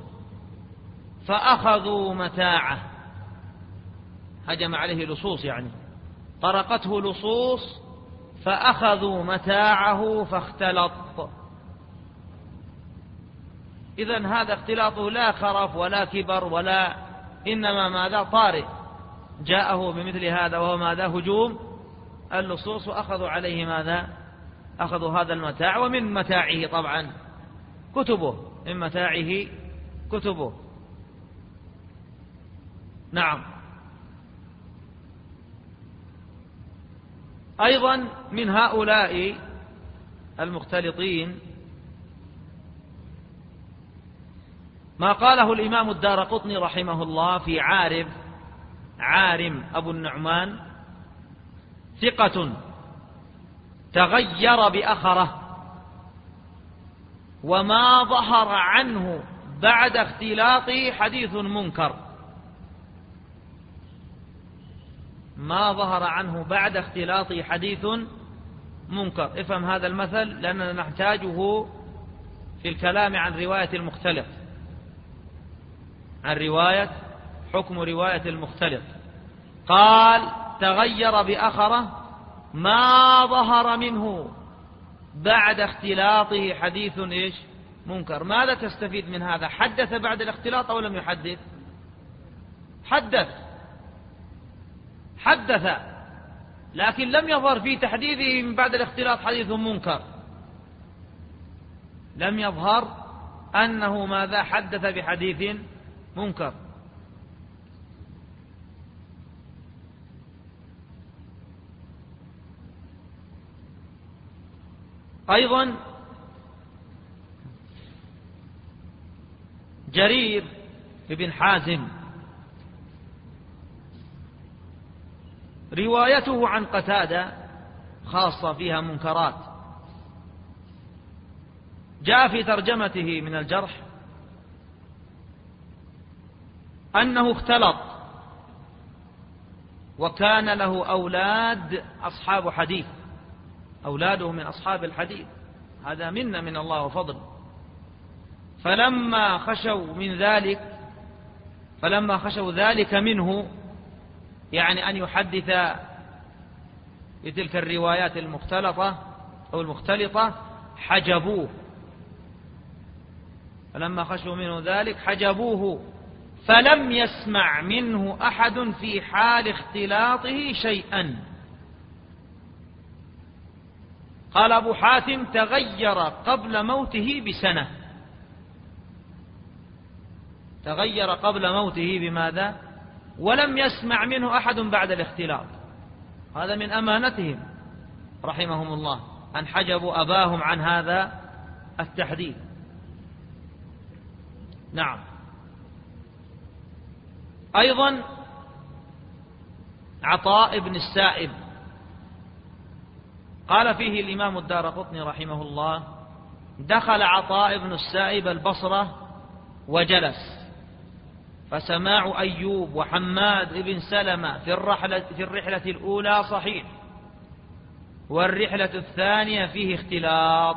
فأخذوا متاعه، هجم عليه لصوص يعني طرقته لصوص فأخذوا متاعه فاختلط. إذن هذا اختلاطه لا خرف ولا كبر ولا، إنما ماذا؟ طارئ جاءه بمثل هذا، وهو ماذا؟ هجوم اللصوص، وأخذوا عليه ماذا؟ أخذوا هذا المتاع. ومن متاعه طبعا كتبه، من متاعه كتبه. نعم. أيضا من هؤلاء المختلطين ما قاله الإمام الدارقطني رحمه الله في عارم، عارم أبو النعمان: ثقة تغير بأخره وما ظهر عنه بعد اختلاطه حديث منكر. ما ظهر عنه بعد اختلاطه حديث منكر. افهم هذا المثل لأننا نحتاجه في الكلام عن رواية المختلط، عن رواية حكم رواية المختلط. قال: تغير بأخره ما ظهر منه بعد اختلاطه حديث إيش؟ منكر. ماذا تستفيد من هذا؟ حدث بعد الاختلاط أو لم يحدث؟ حدث، حدث، لكن لم يظهر في تحديثه من بعد الاختلاط حديث منكر، لم يظهر أنه ماذا؟ حدث بحديث منكر. أيضا جرير بن حازم روايته عن قتادة خاصة فيها منكرات. جاء في ترجمته من الجرح أنه اختلط وكان له أولاد أصحاب حديث، أولاده من أصحاب الحديث، هذا منا من الله وفضل. فلما خشوا من ذلك فلما خشوا ذلك منه، يعني أن يحدث بتلك الروايات المختلطة أو المختلطة، حجبوه. فلما خشوا منه ذلك حجبوه، فلم يسمع منه أحد في حال اختلاطه شيئا. قال أبو حاتم: تغير قبل موته بسنة. تغير قبل موته بماذا؟ ولم يسمع منه أحد بعد الاختلاط. هذا من أمانتهم رحمهم الله أن حجبوا أباهم عن هذا التحديث. نعم. أيضا عطاء بن السائب قال فيه الإمام الدارقطني رحمه الله: دخل عطاء بن السائب البصرة وجلس، فسماع أيوب وحماد بن سلمة في الرحلة, في الرحلة الأولى صحيح، والرحلة الثانية فيه اختلاط.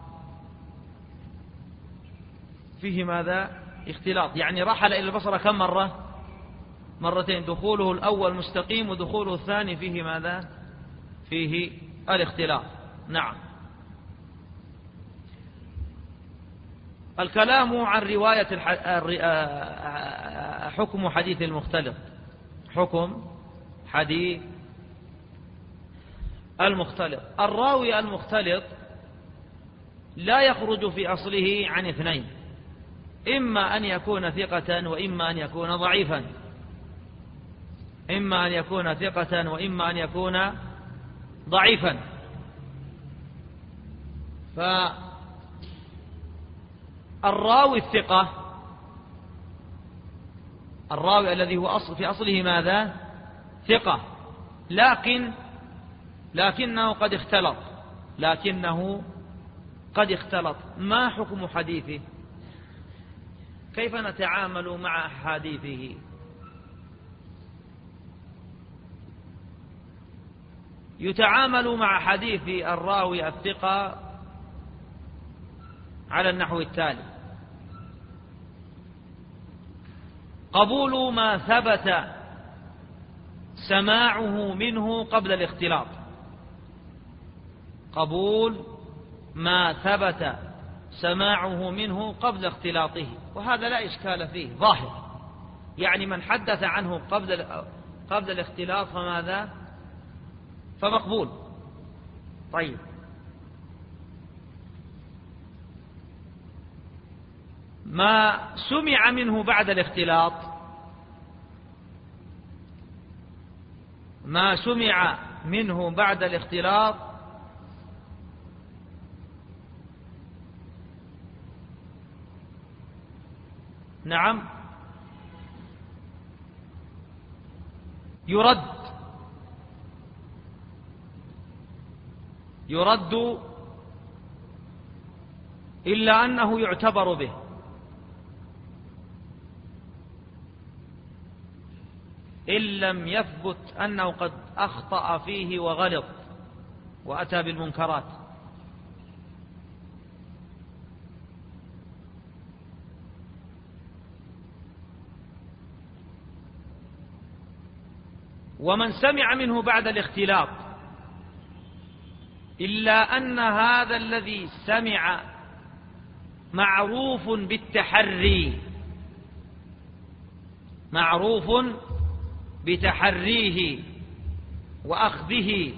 فيه ماذا؟ اختلاط، يعني رحل إلى البصرة كم مرة؟ مرتين. دخوله الأول مستقيم، ودخوله الثاني فيه ماذا؟ فيه الاختلاط. نعم. الكلام عن رواية حكم حديث المختلط. حكم حديث المختلط: الراوي المختلط لا يخرج في أصله عن اثنين: إما أن يكون ثقة وإما أن يكون ضعيفا، إما أن يكون ثقة وإما أن يكون ضعيفا. فالراوي الثقة، الراوي الذي هو أصل في أصله ماذا؟ ثقة لكن لكنه قد اختلط لكنه قد اختلط ما حكم حديثه؟ كيف نتعامل مع أحاديثه؟ يتعامل مع حديث الراوي الثقة على النحو التالي: قبول ما ثبت سماعه منه قبل الاختلاط، قبول ما ثبت سماعه منه قبل اختلاطه، وهذا لا إشكال فيه ظاهر، يعني من حدث عنه قبل قبل الاختلاط فماذا؟ فمقبول. طيب، ما سمع منه بعد الاختلاط ما سمع منه بعد الاختلاط نعم يرد يرد إلا أنه يعتبر به، إن لم يثبت أنه قد أخطأ فيه وغلط وأتى بالمنكرات. ومن سمع منه بعد الاختلاط إلا أن هذا الذي سمع معروف بالتحري معروف بتحريه وأخذه،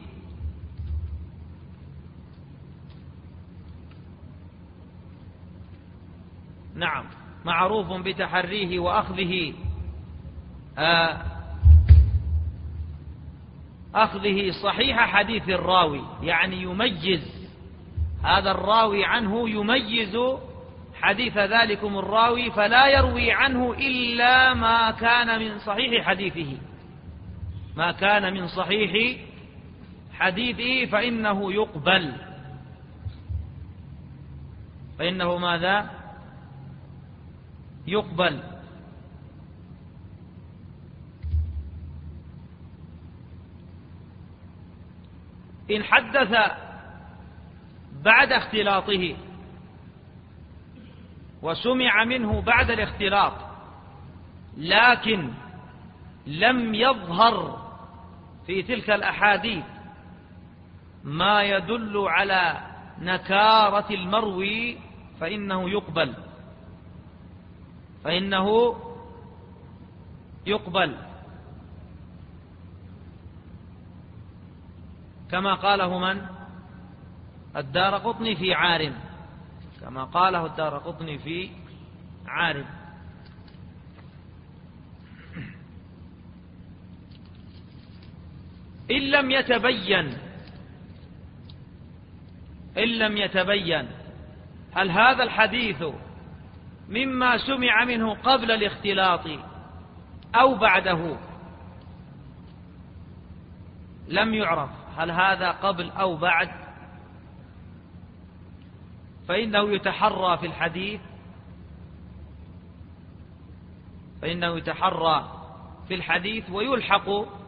نعم معروف بتحريه وأخذه آه أخذه صحيح حديث الراوي، يعني يميز هذا الراوي عنه، يميز حديث ذلكم الراوي، فلا يروي عنه إلا ما كان من صحيح حديثه ما كان من صحيح حديثه فإنه يقبل فإنه ماذا؟ يقبل. إن حدث بعد اختلاطه وسمع منه بعد الاختلاط لكن لم يظهر في تلك الأحاديث ما يدل على نكارة المروي فإنه يقبل فإنه يقبل كما قاله من؟ الدارقطني في عارم كما قاله الدارقطني في عارم. إن لم يتبين إن لم يتبين هل هذا الحديث مما سمع منه قبل الاختلاط أو بعده، لم يعرف هل هذا قبل أو بعد، فإنه يتحرى في الحديث فإنه يتحرى في الحديث ويلحق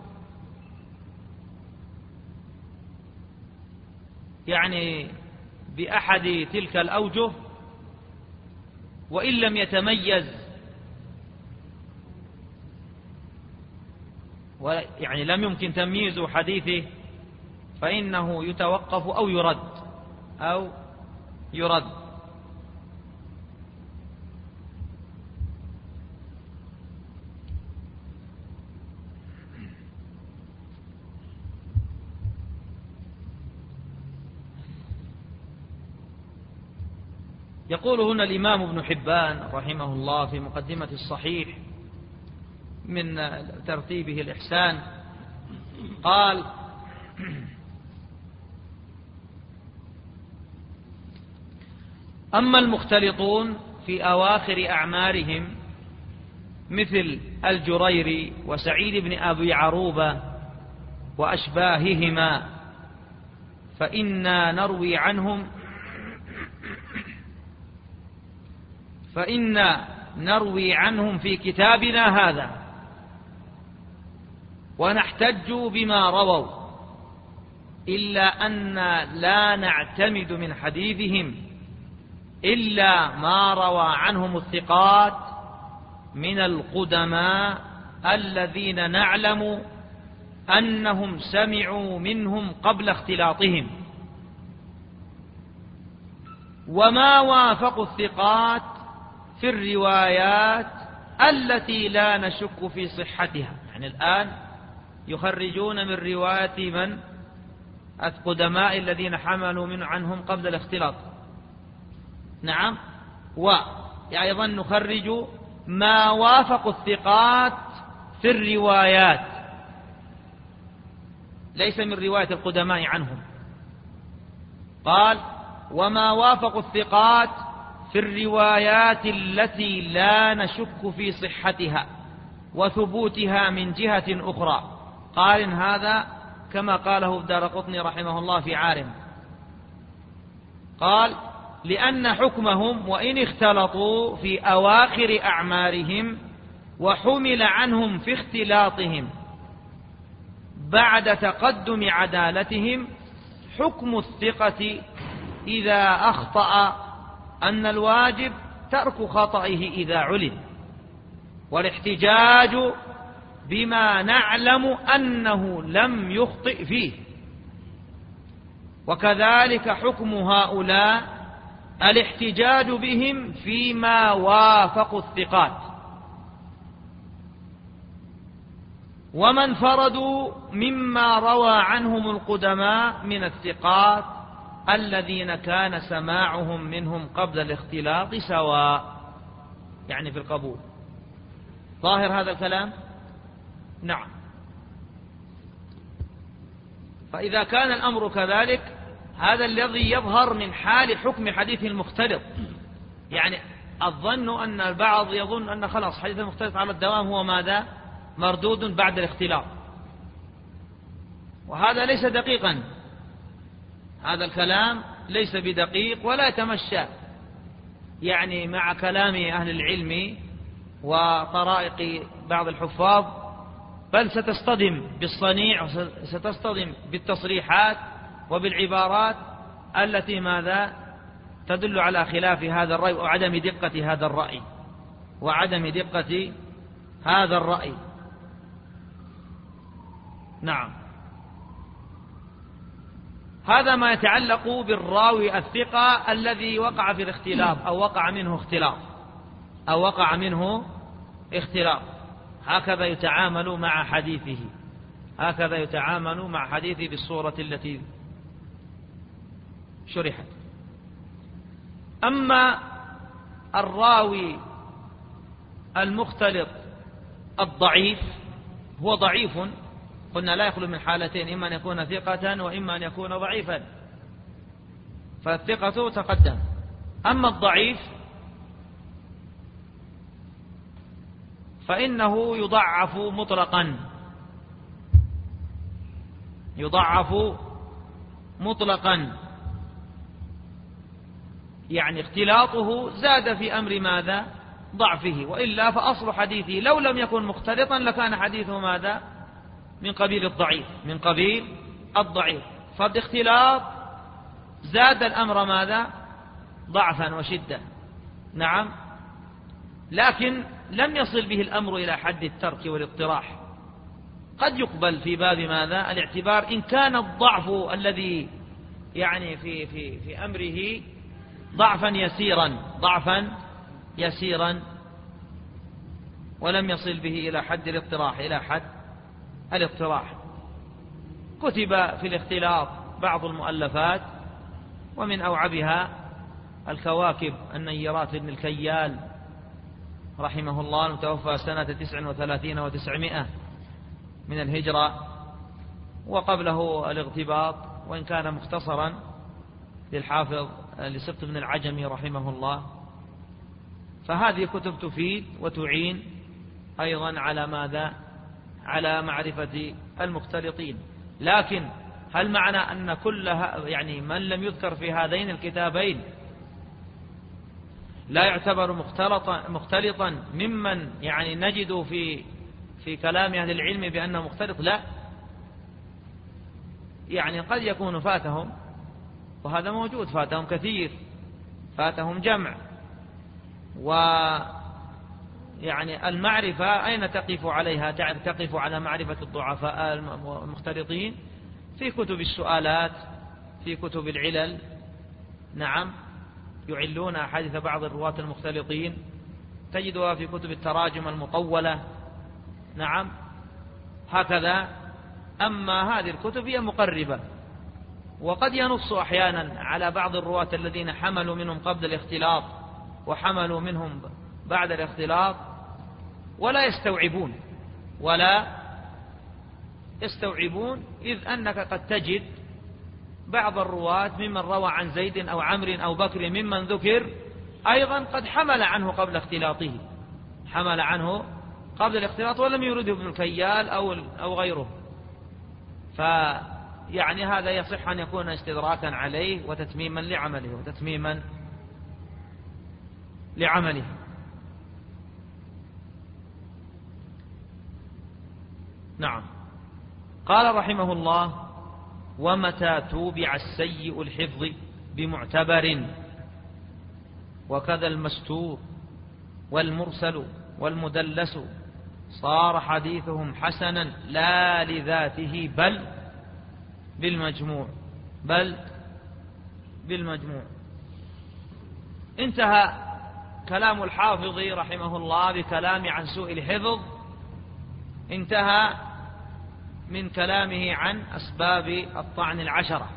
يعني بأحد تلك الأوجه، وإن لم يتميز يعني لم يمكن تمييز حديثه فإنه يتوقف أو يرد أو يرد. يقول هنا الإمام ابن حبان رحمه الله في مقدمة الصحيح من ترتيبه الإحسان، قال: أما المختلطون في أواخر أعمارهم مثل الجريري وسعيد بن أبي عروبة وأشباههما، فإنا نروي عنهم فإنا نروي عنهم في كتابنا هذا، ونحتج بما رووا، إلا أن لا نعتمد من حديثهم إلا ما روى عنهم الثقات من القدماء الذين نعلم أنهم سمعوا منهم قبل اختلاطهم، وما وافقوا الثقات في الروايات التي لا نشك في صحتها. يعني الآن يخرجون من رواية من؟ القدماء الذين حملوا من عنهم قبل الاختلاط. نعم. وأيضا نخرج ما وافقوا الثقات في الروايات، ليس من رواية القدماء عنهم. قال وما وافقوا الثقات في الروايات التي لا نشك في صحتها وثبوتها من جهة أخرى. قال إن هذا كما قاله الدارقطني رحمه الله في عارم. قال لأن حكمهم وإن اختلطوا في أواخر أعمارهم وحمل عنهم في اختلاطهم بعد تقدم عدالتهم حكم الثقة إذا أخطأ، أن الواجب ترك خطئه إذا علم، والاحتجاج بما نعلم أنه لم يخطئ فيه. وكذلك حكم هؤلاء الاحتجاج بهم فيما وافقوا الثقات، ومن فردوا مما روى عنهم القدماء من الثقات الذين كان سماعهم منهم قبل الاختلاط سواء، يعني في القبول. ظاهر هذا الكلام؟ نعم. فإذا كان الأمر كذلك هذا الذي يظهر من حال حكم حديث المختلط. يعني الظن أن البعض يظن أن خلاص حديث المختلط على الدوام هو ماذا؟ مردود بعد الاختلاط، وهذا ليس دقيقا. هذا الكلام ليس بدقيق ولا يتمشى يعني مع كلام أهل العلم وطرائق بعض الحفاظ، بل ستصطدم بالصنيع وستصطدم بالتصريحات وبالعبارات التي ماذا تدل على خلاف هذا الرأي وعدم دقة هذا الرأي وعدم دقة هذا الرأي. نعم. هذا ما يتعلق بالراوي الثقة الذي وقع في الاختلاط أو وقع منه اختلاط أو وقع منه اختلاط. هكذا يتعامل مع حديثه، هكذا يتعامل مع حديثه بالصورة التي شرحت. أما الراوي المختلط الضعيف هو ضعيف، قلنا لا يخلو من حالتين، إما أن يكون ثقة وإما أن يكون ضعيفا، فالثقة تقدم. أما الضعيف فإنه يضعف مطلقا، يضعف مطلقا، يعني اختلاطه زاد في أمر ماذا؟ ضعفه، وإلا فأصل حديثه لو لم يكن مختلطا لكان حديثه ماذا؟ من قبيل الضعيف، من قبيل الضعيف. فالاختلاط زاد الأمر ماذا؟ ضعفا وشدة. نعم. لكن لم يصل به الأمر إلى حد الترك والاقتراح. قد يقبل في باب ماذا؟ الاعتبار إن كان الضعف الذي يعني في في في أمره ضعفا يسيرا، ضعفا يسيرا ولم يصل به إلى حد الاقتراح، إلى حد الاقتراح. كتب في الاختلاط بعض المؤلفات، ومن أوعبها الكواكب النيرات ابن الكيال رحمه الله المتوفى سنة تسع وثلاثين وتسعمائة من الهجرة، وقبله الاغتباط وإن كان مختصرا للحافظ لسبط بن العجمي رحمه الله. فهذه كتب تفيد وتعين أيضا على ماذا؟ على معرفة المختلطين. لكن هل معنى أن كل يعني من لم يذكر في هذين الكتابين لا يعتبر مختلطا مختلطا ممن يعني نجد في في كلام أهل العلم بأنه مختلط؟ لا، يعني قد يكون فاتهم، وهذا موجود، فاتهم كثير، فاتهم جمع. و يعني المعرفة أين تقف عليها؟ تقف على معرفة الضعفاء المختلطين في كتب السؤالات، في كتب العلل، نعم، يعلون أحاديث بعض الرواة المختلطين، تجدها في كتب التراجم المطولة، نعم، هكذا. أما هذه الكتب هي مقربة، وقد ينص أحيانا على بعض الرواة الذين حملوا منهم قبل الاختلاط وحملوا منهم بعد الاختلاط، ولا يستوعبون ولا يستوعبون إذ أنك قد تجد بعض الرواة ممن روى عن زيد أو عمرو أو بكر ممن ذكر أيضا قد حمل عنه قبل اختلاطه، حمل عنه قبل الاختلاط ولم يرده ابن الكيال أو أو غيره. فيعني هذا يصح أن يكون استدراكا عليه وتتميما لعمله وتتميما لعمله. نعم. قال رحمه الله: ومتى توبع السيء الحفظ بمعتبر وكذا المستور والمرسل والمدلس صار حديثهم حسنا لا لذاته بل بالمجموع بل بالمجموع. انتهى كلام الحافظ رحمه الله بكلام عن سوء الحفظ، انتهى من كلامه عن أسباب الطعن العشرة،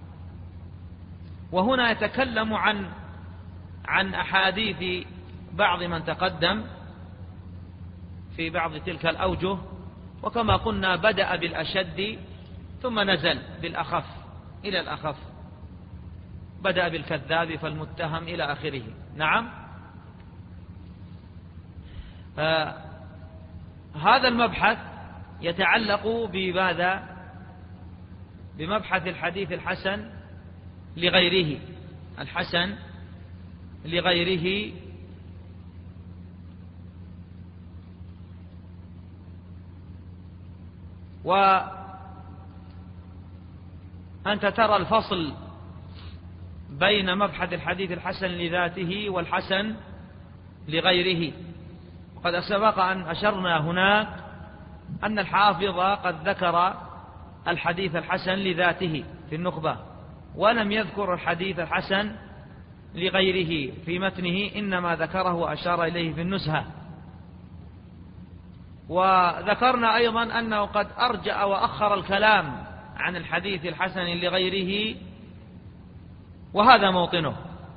وهنا يتكلم عن عن أحاديث بعض من تقدم في بعض تلك الأوجه، وكما قلنا بدأ بالأشد ثم نزل بالأخف إلى الأخف، بدأ بالكذاب فالمتهم إلى آخره. نعم. آه هذا المبحث يتعلق بماذا؟ بمبحث الحديث الحسن لغيره، الحسن لغيره. وأنت ترى الفصل بين مبحث الحديث الحسن لذاته والحسن لغيره. وقد سبق أن أشرنا هناك أن الحافظ قد ذكر الحديث الحسن لذاته في النخبة، ولم يذكر الحديث الحسن لغيره في متنه، إنما ذكره وأشار إليه في النزهة. وذكرنا أيضا أنه قد أرجأ وأخر الكلام عن الحديث الحسن لغيره، وهذا موطنه.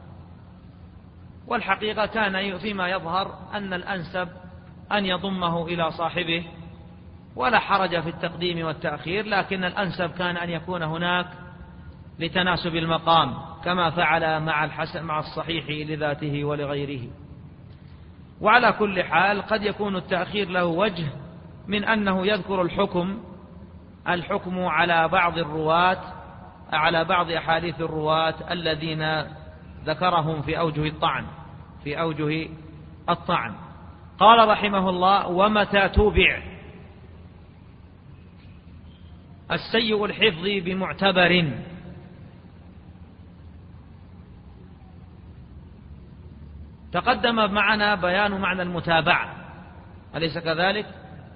والحقيقة كان فيما يظهر أن الأنسب أن يضمه إلى صاحبه، ولا حرج في التقديم والتأخير، لكن الأنسب كان أن يكون هناك لتناسب المقام، كما فعل مع الحسن مع الصحيح لذاته ولغيره. وعلى كل حال قد يكون التأخير له وجه من أنه يذكر الحكم الحكم على بعض الرواة، على بعض أحاديث الرواة الذين ذكرهم في أوجه الطعن في أوجه الطعن. قال رحمه الله: ومتى توبع السيء الحفظ بمعتبر. تقدم معنا بيان معنى المتابعة، أليس كذلك؟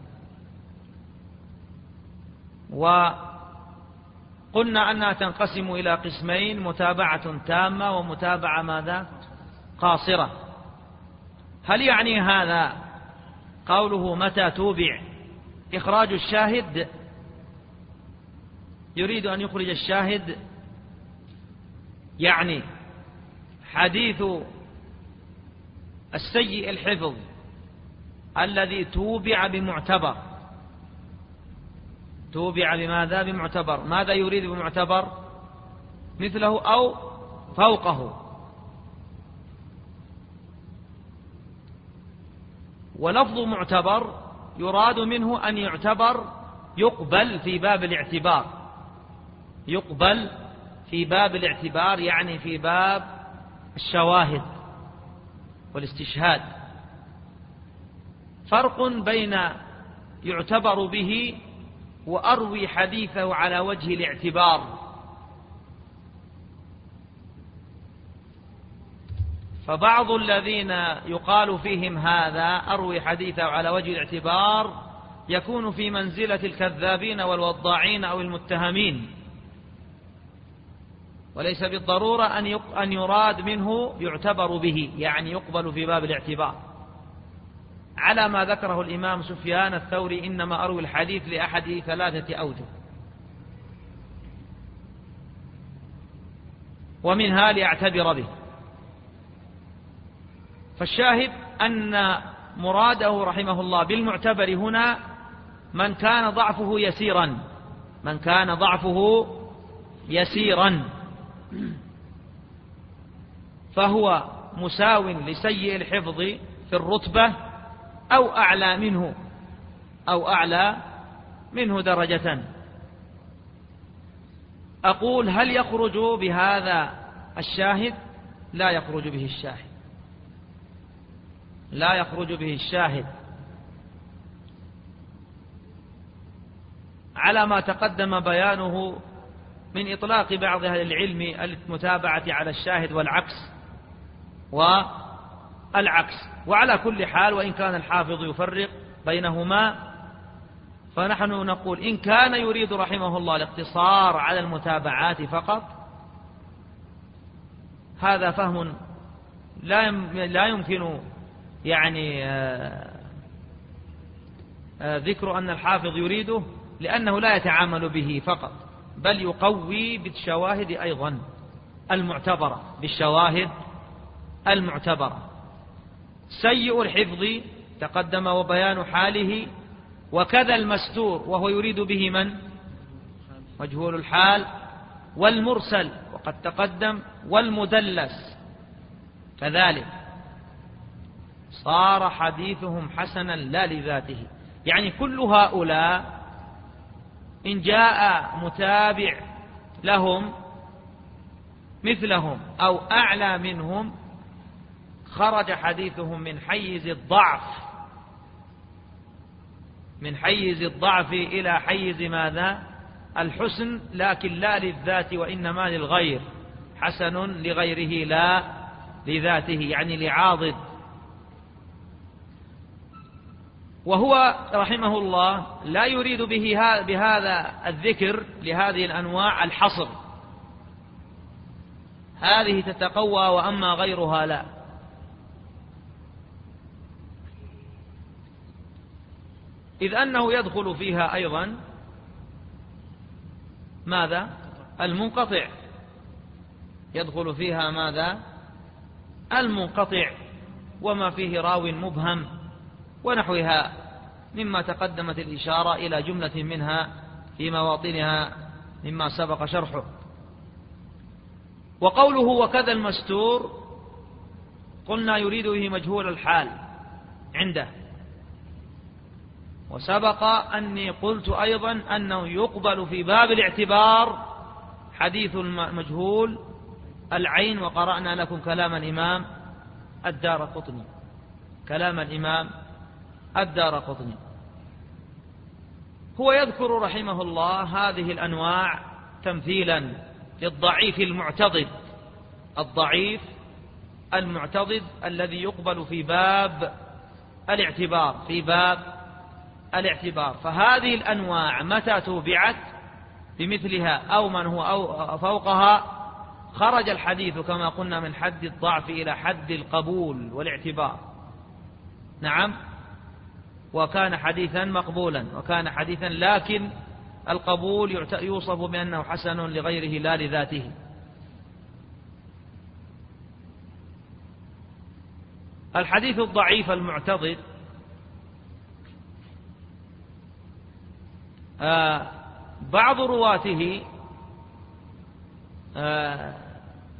وقلنا أنها تنقسم إلى قسمين: متابعة تامة ومتابعة ماذا؟ قاصرة. هل يعني هذا قوله متى توبع إخراج الشاهد؟ يريد أن يخرج الشاهد، يعني حديث السيء الحفظ الذي توبع بمعتبر، توبع بماذا؟ بمعتبر. ماذا يريد بمعتبر؟ مثله أو فوقه. ولفظ معتبر يراد منه أن يعتبر يقبل في باب الاعتبار، يقبل في باب الاعتبار يعني في باب الشواهد والاستشهاد. فرق بين يعتبر به وأروي حديثه على وجه الاعتبار. فبعض الذين يقال فيهم هذا أروي حديثه على وجه الاعتبار يكون في منزلة الكذابين والوضاعين أو المتهمين، وليس بالضرورة أن يراد منه يعتبر به يعني يقبل في باب الاعتبار، على ما ذكره الإمام سفيان الثوري: إنما أروي الحديث لأحد ثلاثة أوجه، ومنها لأعتبر به. فالشاهد أن مراده رحمه الله بالمعتبر هنا من كان ضعفه يسيرا، من كان ضعفه يسيرا فهو مساو لسيء الحفظ في الرتبة أو أعلى منه أو أعلى منه درجة. أقول هل يخرج بهذا الشاهد؟ لا يخرج به الشاهد، لا يخرج به الشاهد على ما تقدم بيانه من إطلاق بعض أهل العلم المتابعة على الشاهد والعكس والعكس. وعلى كل حال وإن كان الحافظ يفرق بينهما فنحن نقول إن كان يريد رحمه الله الاقتصار على المتابعات فقط هذا فهم لا يمكن يعني ذكر أن الحافظ يريده، لأنه لا يتعامل به فقط بل يقوي بالشواهد أيضا المعتبرة، بالشواهد المعتبرة. سيء الحفظ تقدم وبيان حاله، وكذا المستور وهو يريد به من؟ مجهول الحال، والمرسل وقد تقدم، والمدلس كذلك. صار حديثهم حسنا لا لذاته، يعني كل هؤلاء إن جاء متابع لهم مثلهم أو أعلى منهم خرج حديثهم من حيز الضعف، من حيز الضعف إلى حيز ماذا؟ الحسن، لكن لا للذات وإنما للغير، حسن لغيره لا لذاته، يعني لعاضد. وهو رحمه الله لا يريد به بهذا الذكر لهذه الأنواع الحصر، هذه تتقوى وأما غيرها لا. إذ أنه يدخل فيها أيضا ماذا؟ المنقطع، يدخل فيها ماذا؟ المنقطع وما فيه راو مبهم ونحوها مما تقدمت الإشارة إلى جملة منها في مواطنها مما سبق شرحه. وقوله وكذا المستور قلنا يريد به مجهول الحال عنده، وسبق أني قلت أيضا أنه يقبل في باب الاعتبار حديث المجهول العين، وقرأنا لكم كلام الإمام الدارقطني، كلام الإمام الدارقطني. هو يذكر رحمه الله هذه الأنواع تمثيلا للضعيف المعتضد، الضعيف المعتضد الذي يقبل في باب الاعتبار، في باب الاعتبار. فهذه الأنواع متى توبعت بمثلها أو من هو أو فوقها خرج الحديث كما قلنا من حد الضعف إلى حد القبول والاعتبار. نعم، وكان حديثا مقبولا، وكان حديثا لكن القبول يوصف بأنه حسن لغيره لا لذاته. الحديث الضعيف المعتضد آه بعض رواته آه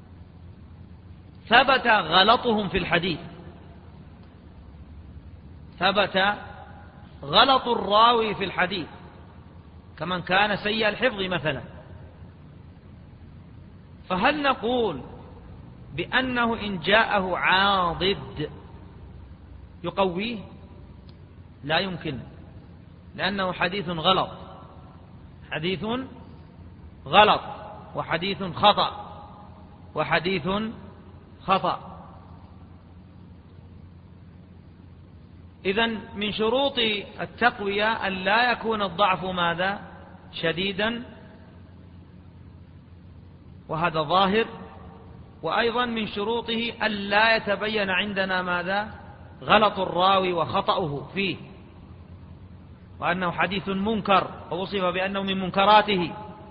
ثبت غلطهم في الحديث، ثبت غلط الراوي في الحديث كمن كان سيء الحفظ مثلا، فهل نقول بأنه إن جاءه عاضد يقويه؟ لا يمكن، لأنه حديث غلط، حديث غلط وحديث خطأ وحديث خطأ. إذن من شروط التقوية أن لا يكون الضعف ماذا؟ شديدا، وهذا ظاهر. وأيضا من شروطه أن لا يتبين عندنا ماذا؟ غلط الراوي وخطأه فيه، وأنه حديث منكر ووصف بأنه من منكراته.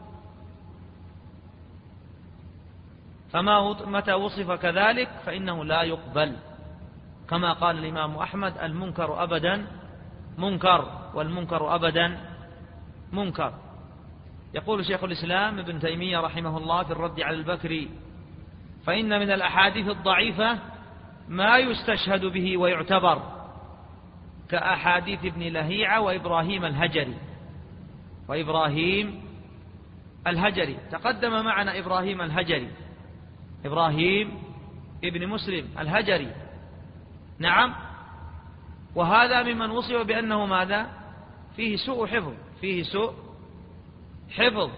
فما متى وصف كذلك فإنه لا يقبل، كما قال الإمام أحمد: المنكر أبدا منكر والمنكر أبدا منكر. يقول شيخ الإسلام ابن تيمية رحمه الله في الرد على البكري: فإن من الأحاديث الضعيفة ما يستشهد به ويعتبر، كأحاديث ابن لهيعة وإبراهيم الهجري. وإبراهيم الهجري تقدم معنا إبراهيم الهجري، إبراهيم ابن مسلم الهجري، نعم، وهذا ممن وصف بأنه ماذا؟ فيه سوء حفظ، فيه سوء حفظ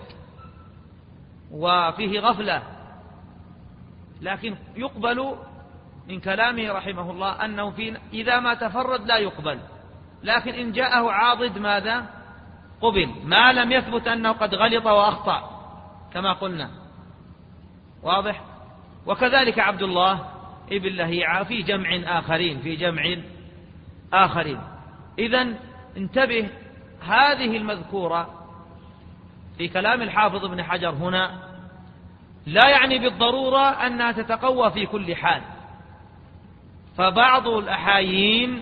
وفيه غفلة، لكن يقبل من كلامه رحمه الله أنه في إذا ما تفرد لا يقبل، لكن إن جاءه عاضد ماذا؟ قبل، ما لم يثبت أنه قد غلط وأخطأ كما قلنا، واضح؟ وكذلك عبد الله ابن لهيعة في جمع آخرين في جمع آخرين. إذن انتبه، هذه المذكورة في كلام الحافظ ابن حجر هنا لا يعني بالضرورة أنها تتقوى في كل حال، فبعض الأحايين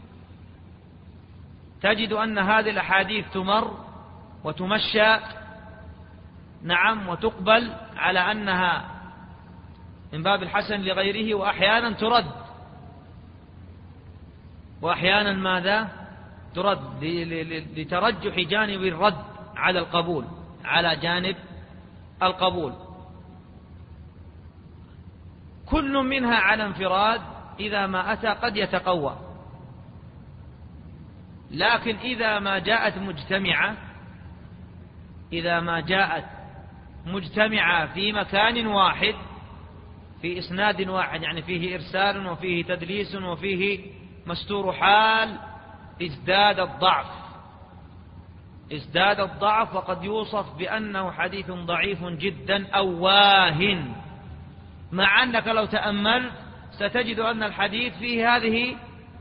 تجد أن هذه الأحاديث تمر وتمشى، نعم، وتقبل على أنها من باب الحسن لغيره، وأحيانا ترد، وأحيانا ماذا؟ ترد لترجح جانب الرد على القبول، على جانب القبول. كل منها على انفراد إذا ما أتى قد يتقوى، لكن إذا ما جاءت مجتمعة إذا ما جاءت مجتمعة في مكان واحد، في إسناد واحد، يعني فيه إرسال وفيه تدليس وفيه مستور حال، ازداد الضعف ازداد الضعف وقد يوصف بأنه حديث ضعيف جدا أو واهن، مع أنك لو تأملت ستجد أن الحديث فيه هذه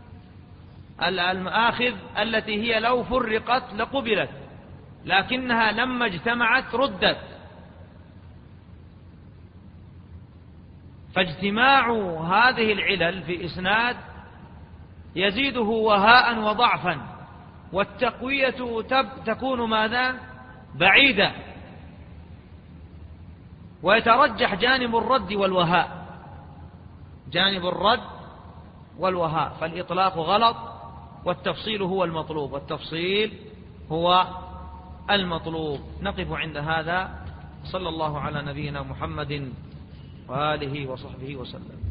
المآخذ التي هي لو فرقت لقبلت، لكنها لما اجتمعت ردت. فاجتماع هذه العلل في إسناد يزيده وهاء وضعفا، والتقوية تكون ماذا؟ بعيدة، ويترجح جانب الرد والوهاء، جانب الرد والوهاء. فالإطلاق غلط، والتفصيل هو المطلوب، والتفصيل هو المطلوب. نقف عند هذا. صلى الله على نبينا محمد وآله وصحبه وسلم.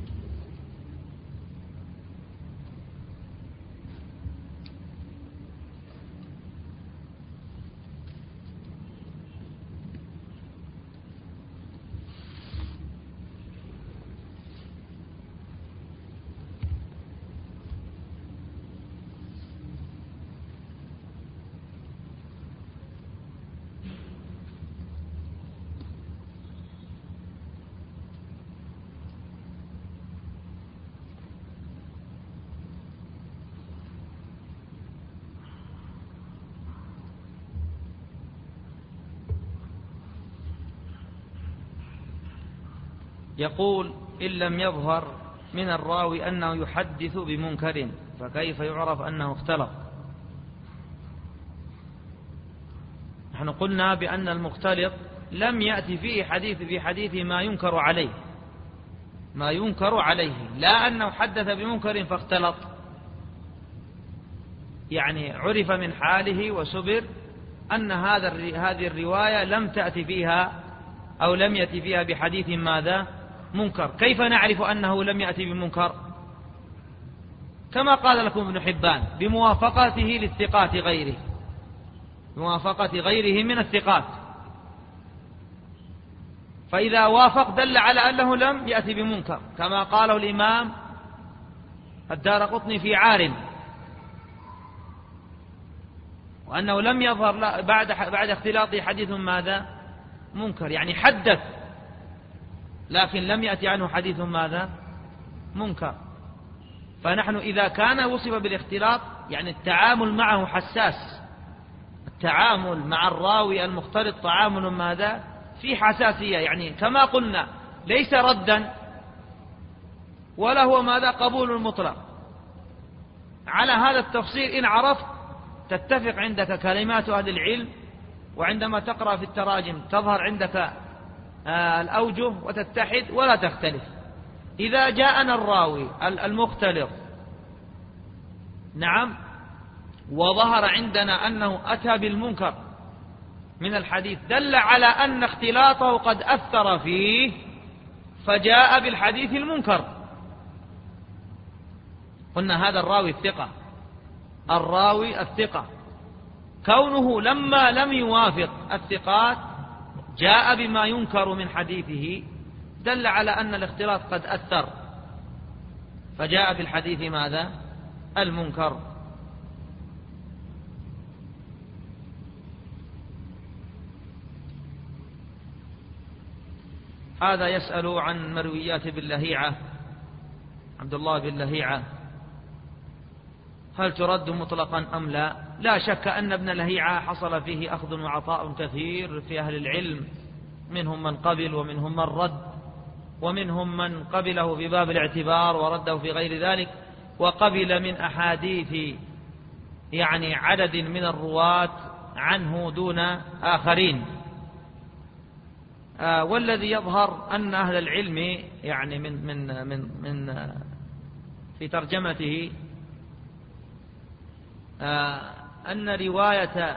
يقول: إن لم يظهر من الراوي أنه يحدث بمنكر فكيف يعرف أنه اختلط؟ نحن قلنا بأن المختلط لم يأتي فيه حديث في حديثه ما ينكر عليه ما ينكر عليه لا أنه حدث بمنكر فاختلط، يعني عرف من حاله وسبر أن هذا هذه الرواية لم تأتي فيها أو لم يأتي فيها بحديث ماذا منكر. كيف نعرف أنه لم يأتي بمنكر؟ كما قال لكم ابن حبان بموافقته للثقات غيره، بموافقة غيره من الثقات، فإذا وافق دل على أنه لم يأتي بمنكر، كما قاله الإمام الدارقطني في عارم، وأنه لم يظهر بعد بعد اختلاطه حديث ماذا منكر، يعني حدث لكن لم يأتي عنه حديث ماذا منكر. فنحن إذا كان وصف بالاختلاط يعني التعامل معه حساس، التعامل مع الراوي المختلط تعامل ماذا في حساسية، يعني كما قلنا ليس ردا ولا هو ماذا قبول مطلق. على هذا التفصيل إن عرفت تتفق عندك كلمات أهل العلم، وعندما تقرأ في التراجم تظهر عندك الأوجه وتتحد ولا تختلف. إذا جاءنا الراوي المختلط نعم وظهر عندنا أنه أتى بالمنكر من الحديث دل على أن اختلاطه قد أثر فيه فجاء بالحديث المنكر. قلنا هذا الراوي الثقة، الراوي الثقة كونه لما لم يوافق الثقات جاء بما ينكر من حديثه دل على أن الاختلاط قد أثر فجاء بالحديث ماذا المنكر. هذا يسأل عن مرويات بن لهيعة، عبد الله بن لهيعة هل ترد مطلقا أم لا؟ لا شك أن ابن لهيعة حصل فيه أخذ وعطاء كثير في أهل العلم، منهم من قبل ومنهم من رد، ومنهم من قبله في باب الاعتبار ورده في غير ذلك، وقبل من أحاديث يعني عدد من الرواة عنه دون آخرين. آه والذي يظهر أن أهل العلم يعني من من من من في ترجمته آه أن رواية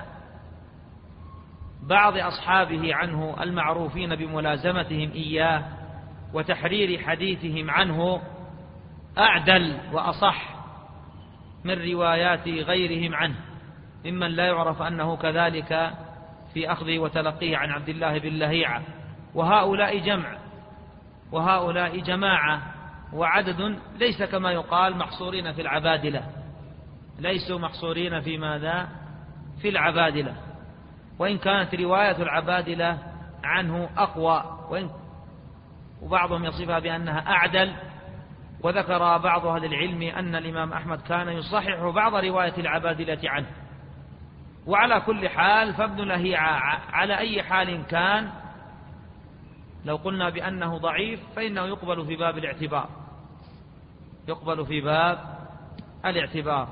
بعض أصحابه عنه المعروفين بملازمتهم إياه وتحرير حديثهم عنه أعدل وأصح من روايات غيرهم عنه، ممن لا يعرف أنه كذلك في أخذه وتلقيه عن عبد الله بن لهيعة. وهؤلاء جمع وهؤلاء جماعة وعدد ليس كما يقال محصورين في العبادلة، ليسوا محصورين في ماذا في العبادلة، وإن كانت رواية العبادلة عنه أقوى، وإن وبعضهم يصفها بأنها أعدل. وذكر بعض أهل العلم أن الإمام أحمد كان يصحح بعض رواية العبادلة عنه. وعلى كل حال فابن لهيعة على أي حال كان لو قلنا بأنه ضعيف فإنه يقبل في باب الاعتبار، يقبل في باب الاعتبار.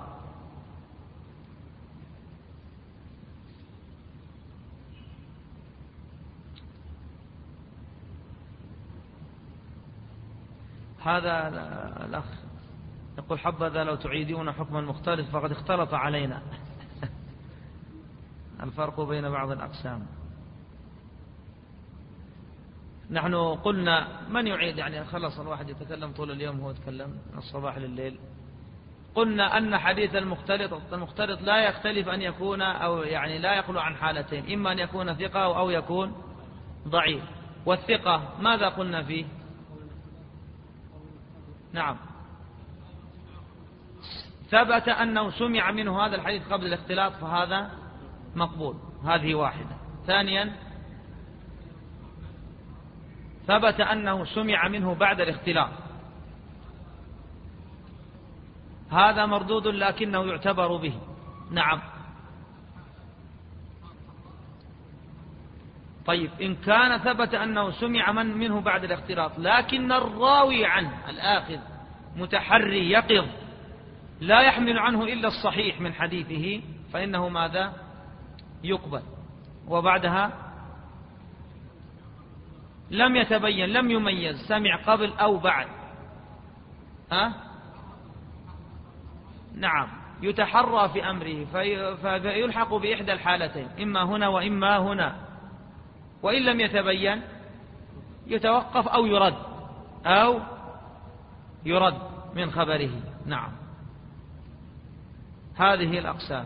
هذا الأخ يقول حبذا لو تعيدون حكم المختلف فقد اختلط علينا الفرق بين بعض الأقسام. نحن قلنا من يعيد، يعني خلص الواحد يتكلم طول اليوم هو يتكلم من الصباح لليل. قلنا أن حديث المختلط المختلط لا يختلف أن يكون أو يعني لا يخلو عن حالتين، إما أن يكون ثقة أو يكون ضعيف. والثقة ماذا قلنا فيه؟ نعم ثبت أنه سمع منه هذا الحديث قبل الاختلاط فهذا مقبول، هذه واحدة. ثانيا ثبت أنه سمع منه بعد الاختلاط، هذا مردود لكنه يعتبر به. نعم طيب إن كان ثبت أنه سمع من منه بعد الاختلاط لكن الراوي عنه الآخذ متحري يقظ لا يحمل عنه إلا الصحيح من حديثه فإنه ماذا يقبل. وبعدها لم يتبين لم يميز سمع قبل أو بعد. ها؟ نعم يتحرى في أمره في فيلحق بإحدى الحالتين، إما هنا وإما هنا، وإن لم يتبين يتوقف أو يرد أو يرد من خبره. نعم، هذه الأقسام.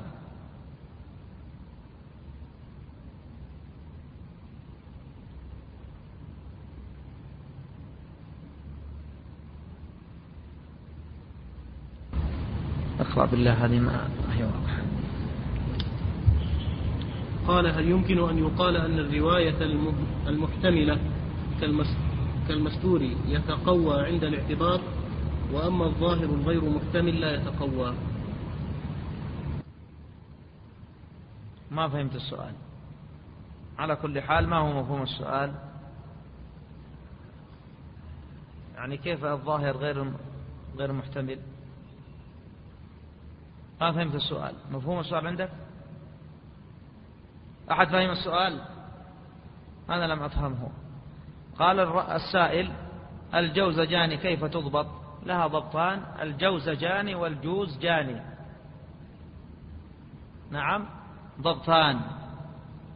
اقرأ بالله، هذه ما هي واضحة. قال: هل يمكن أن يقال أن الرواية المحتملة كالمستور يتقوى عند الاعتبار، وأما الظاهر الغير محتمل لا يتقوى؟ ما فهمت السؤال. على كل حال، ما هو مفهوم السؤال؟ يعني كيف الظاهر غير غير محتمل؟ ما فهمت السؤال. مفهوم السؤال عندك؟ أحد فهم السؤال؟ أنا لم أفهمه. قال السائل: الجوزجان كيف تضبط؟ لها ضبطان: الجوزجان والجوزجان. نعم، ضبطان.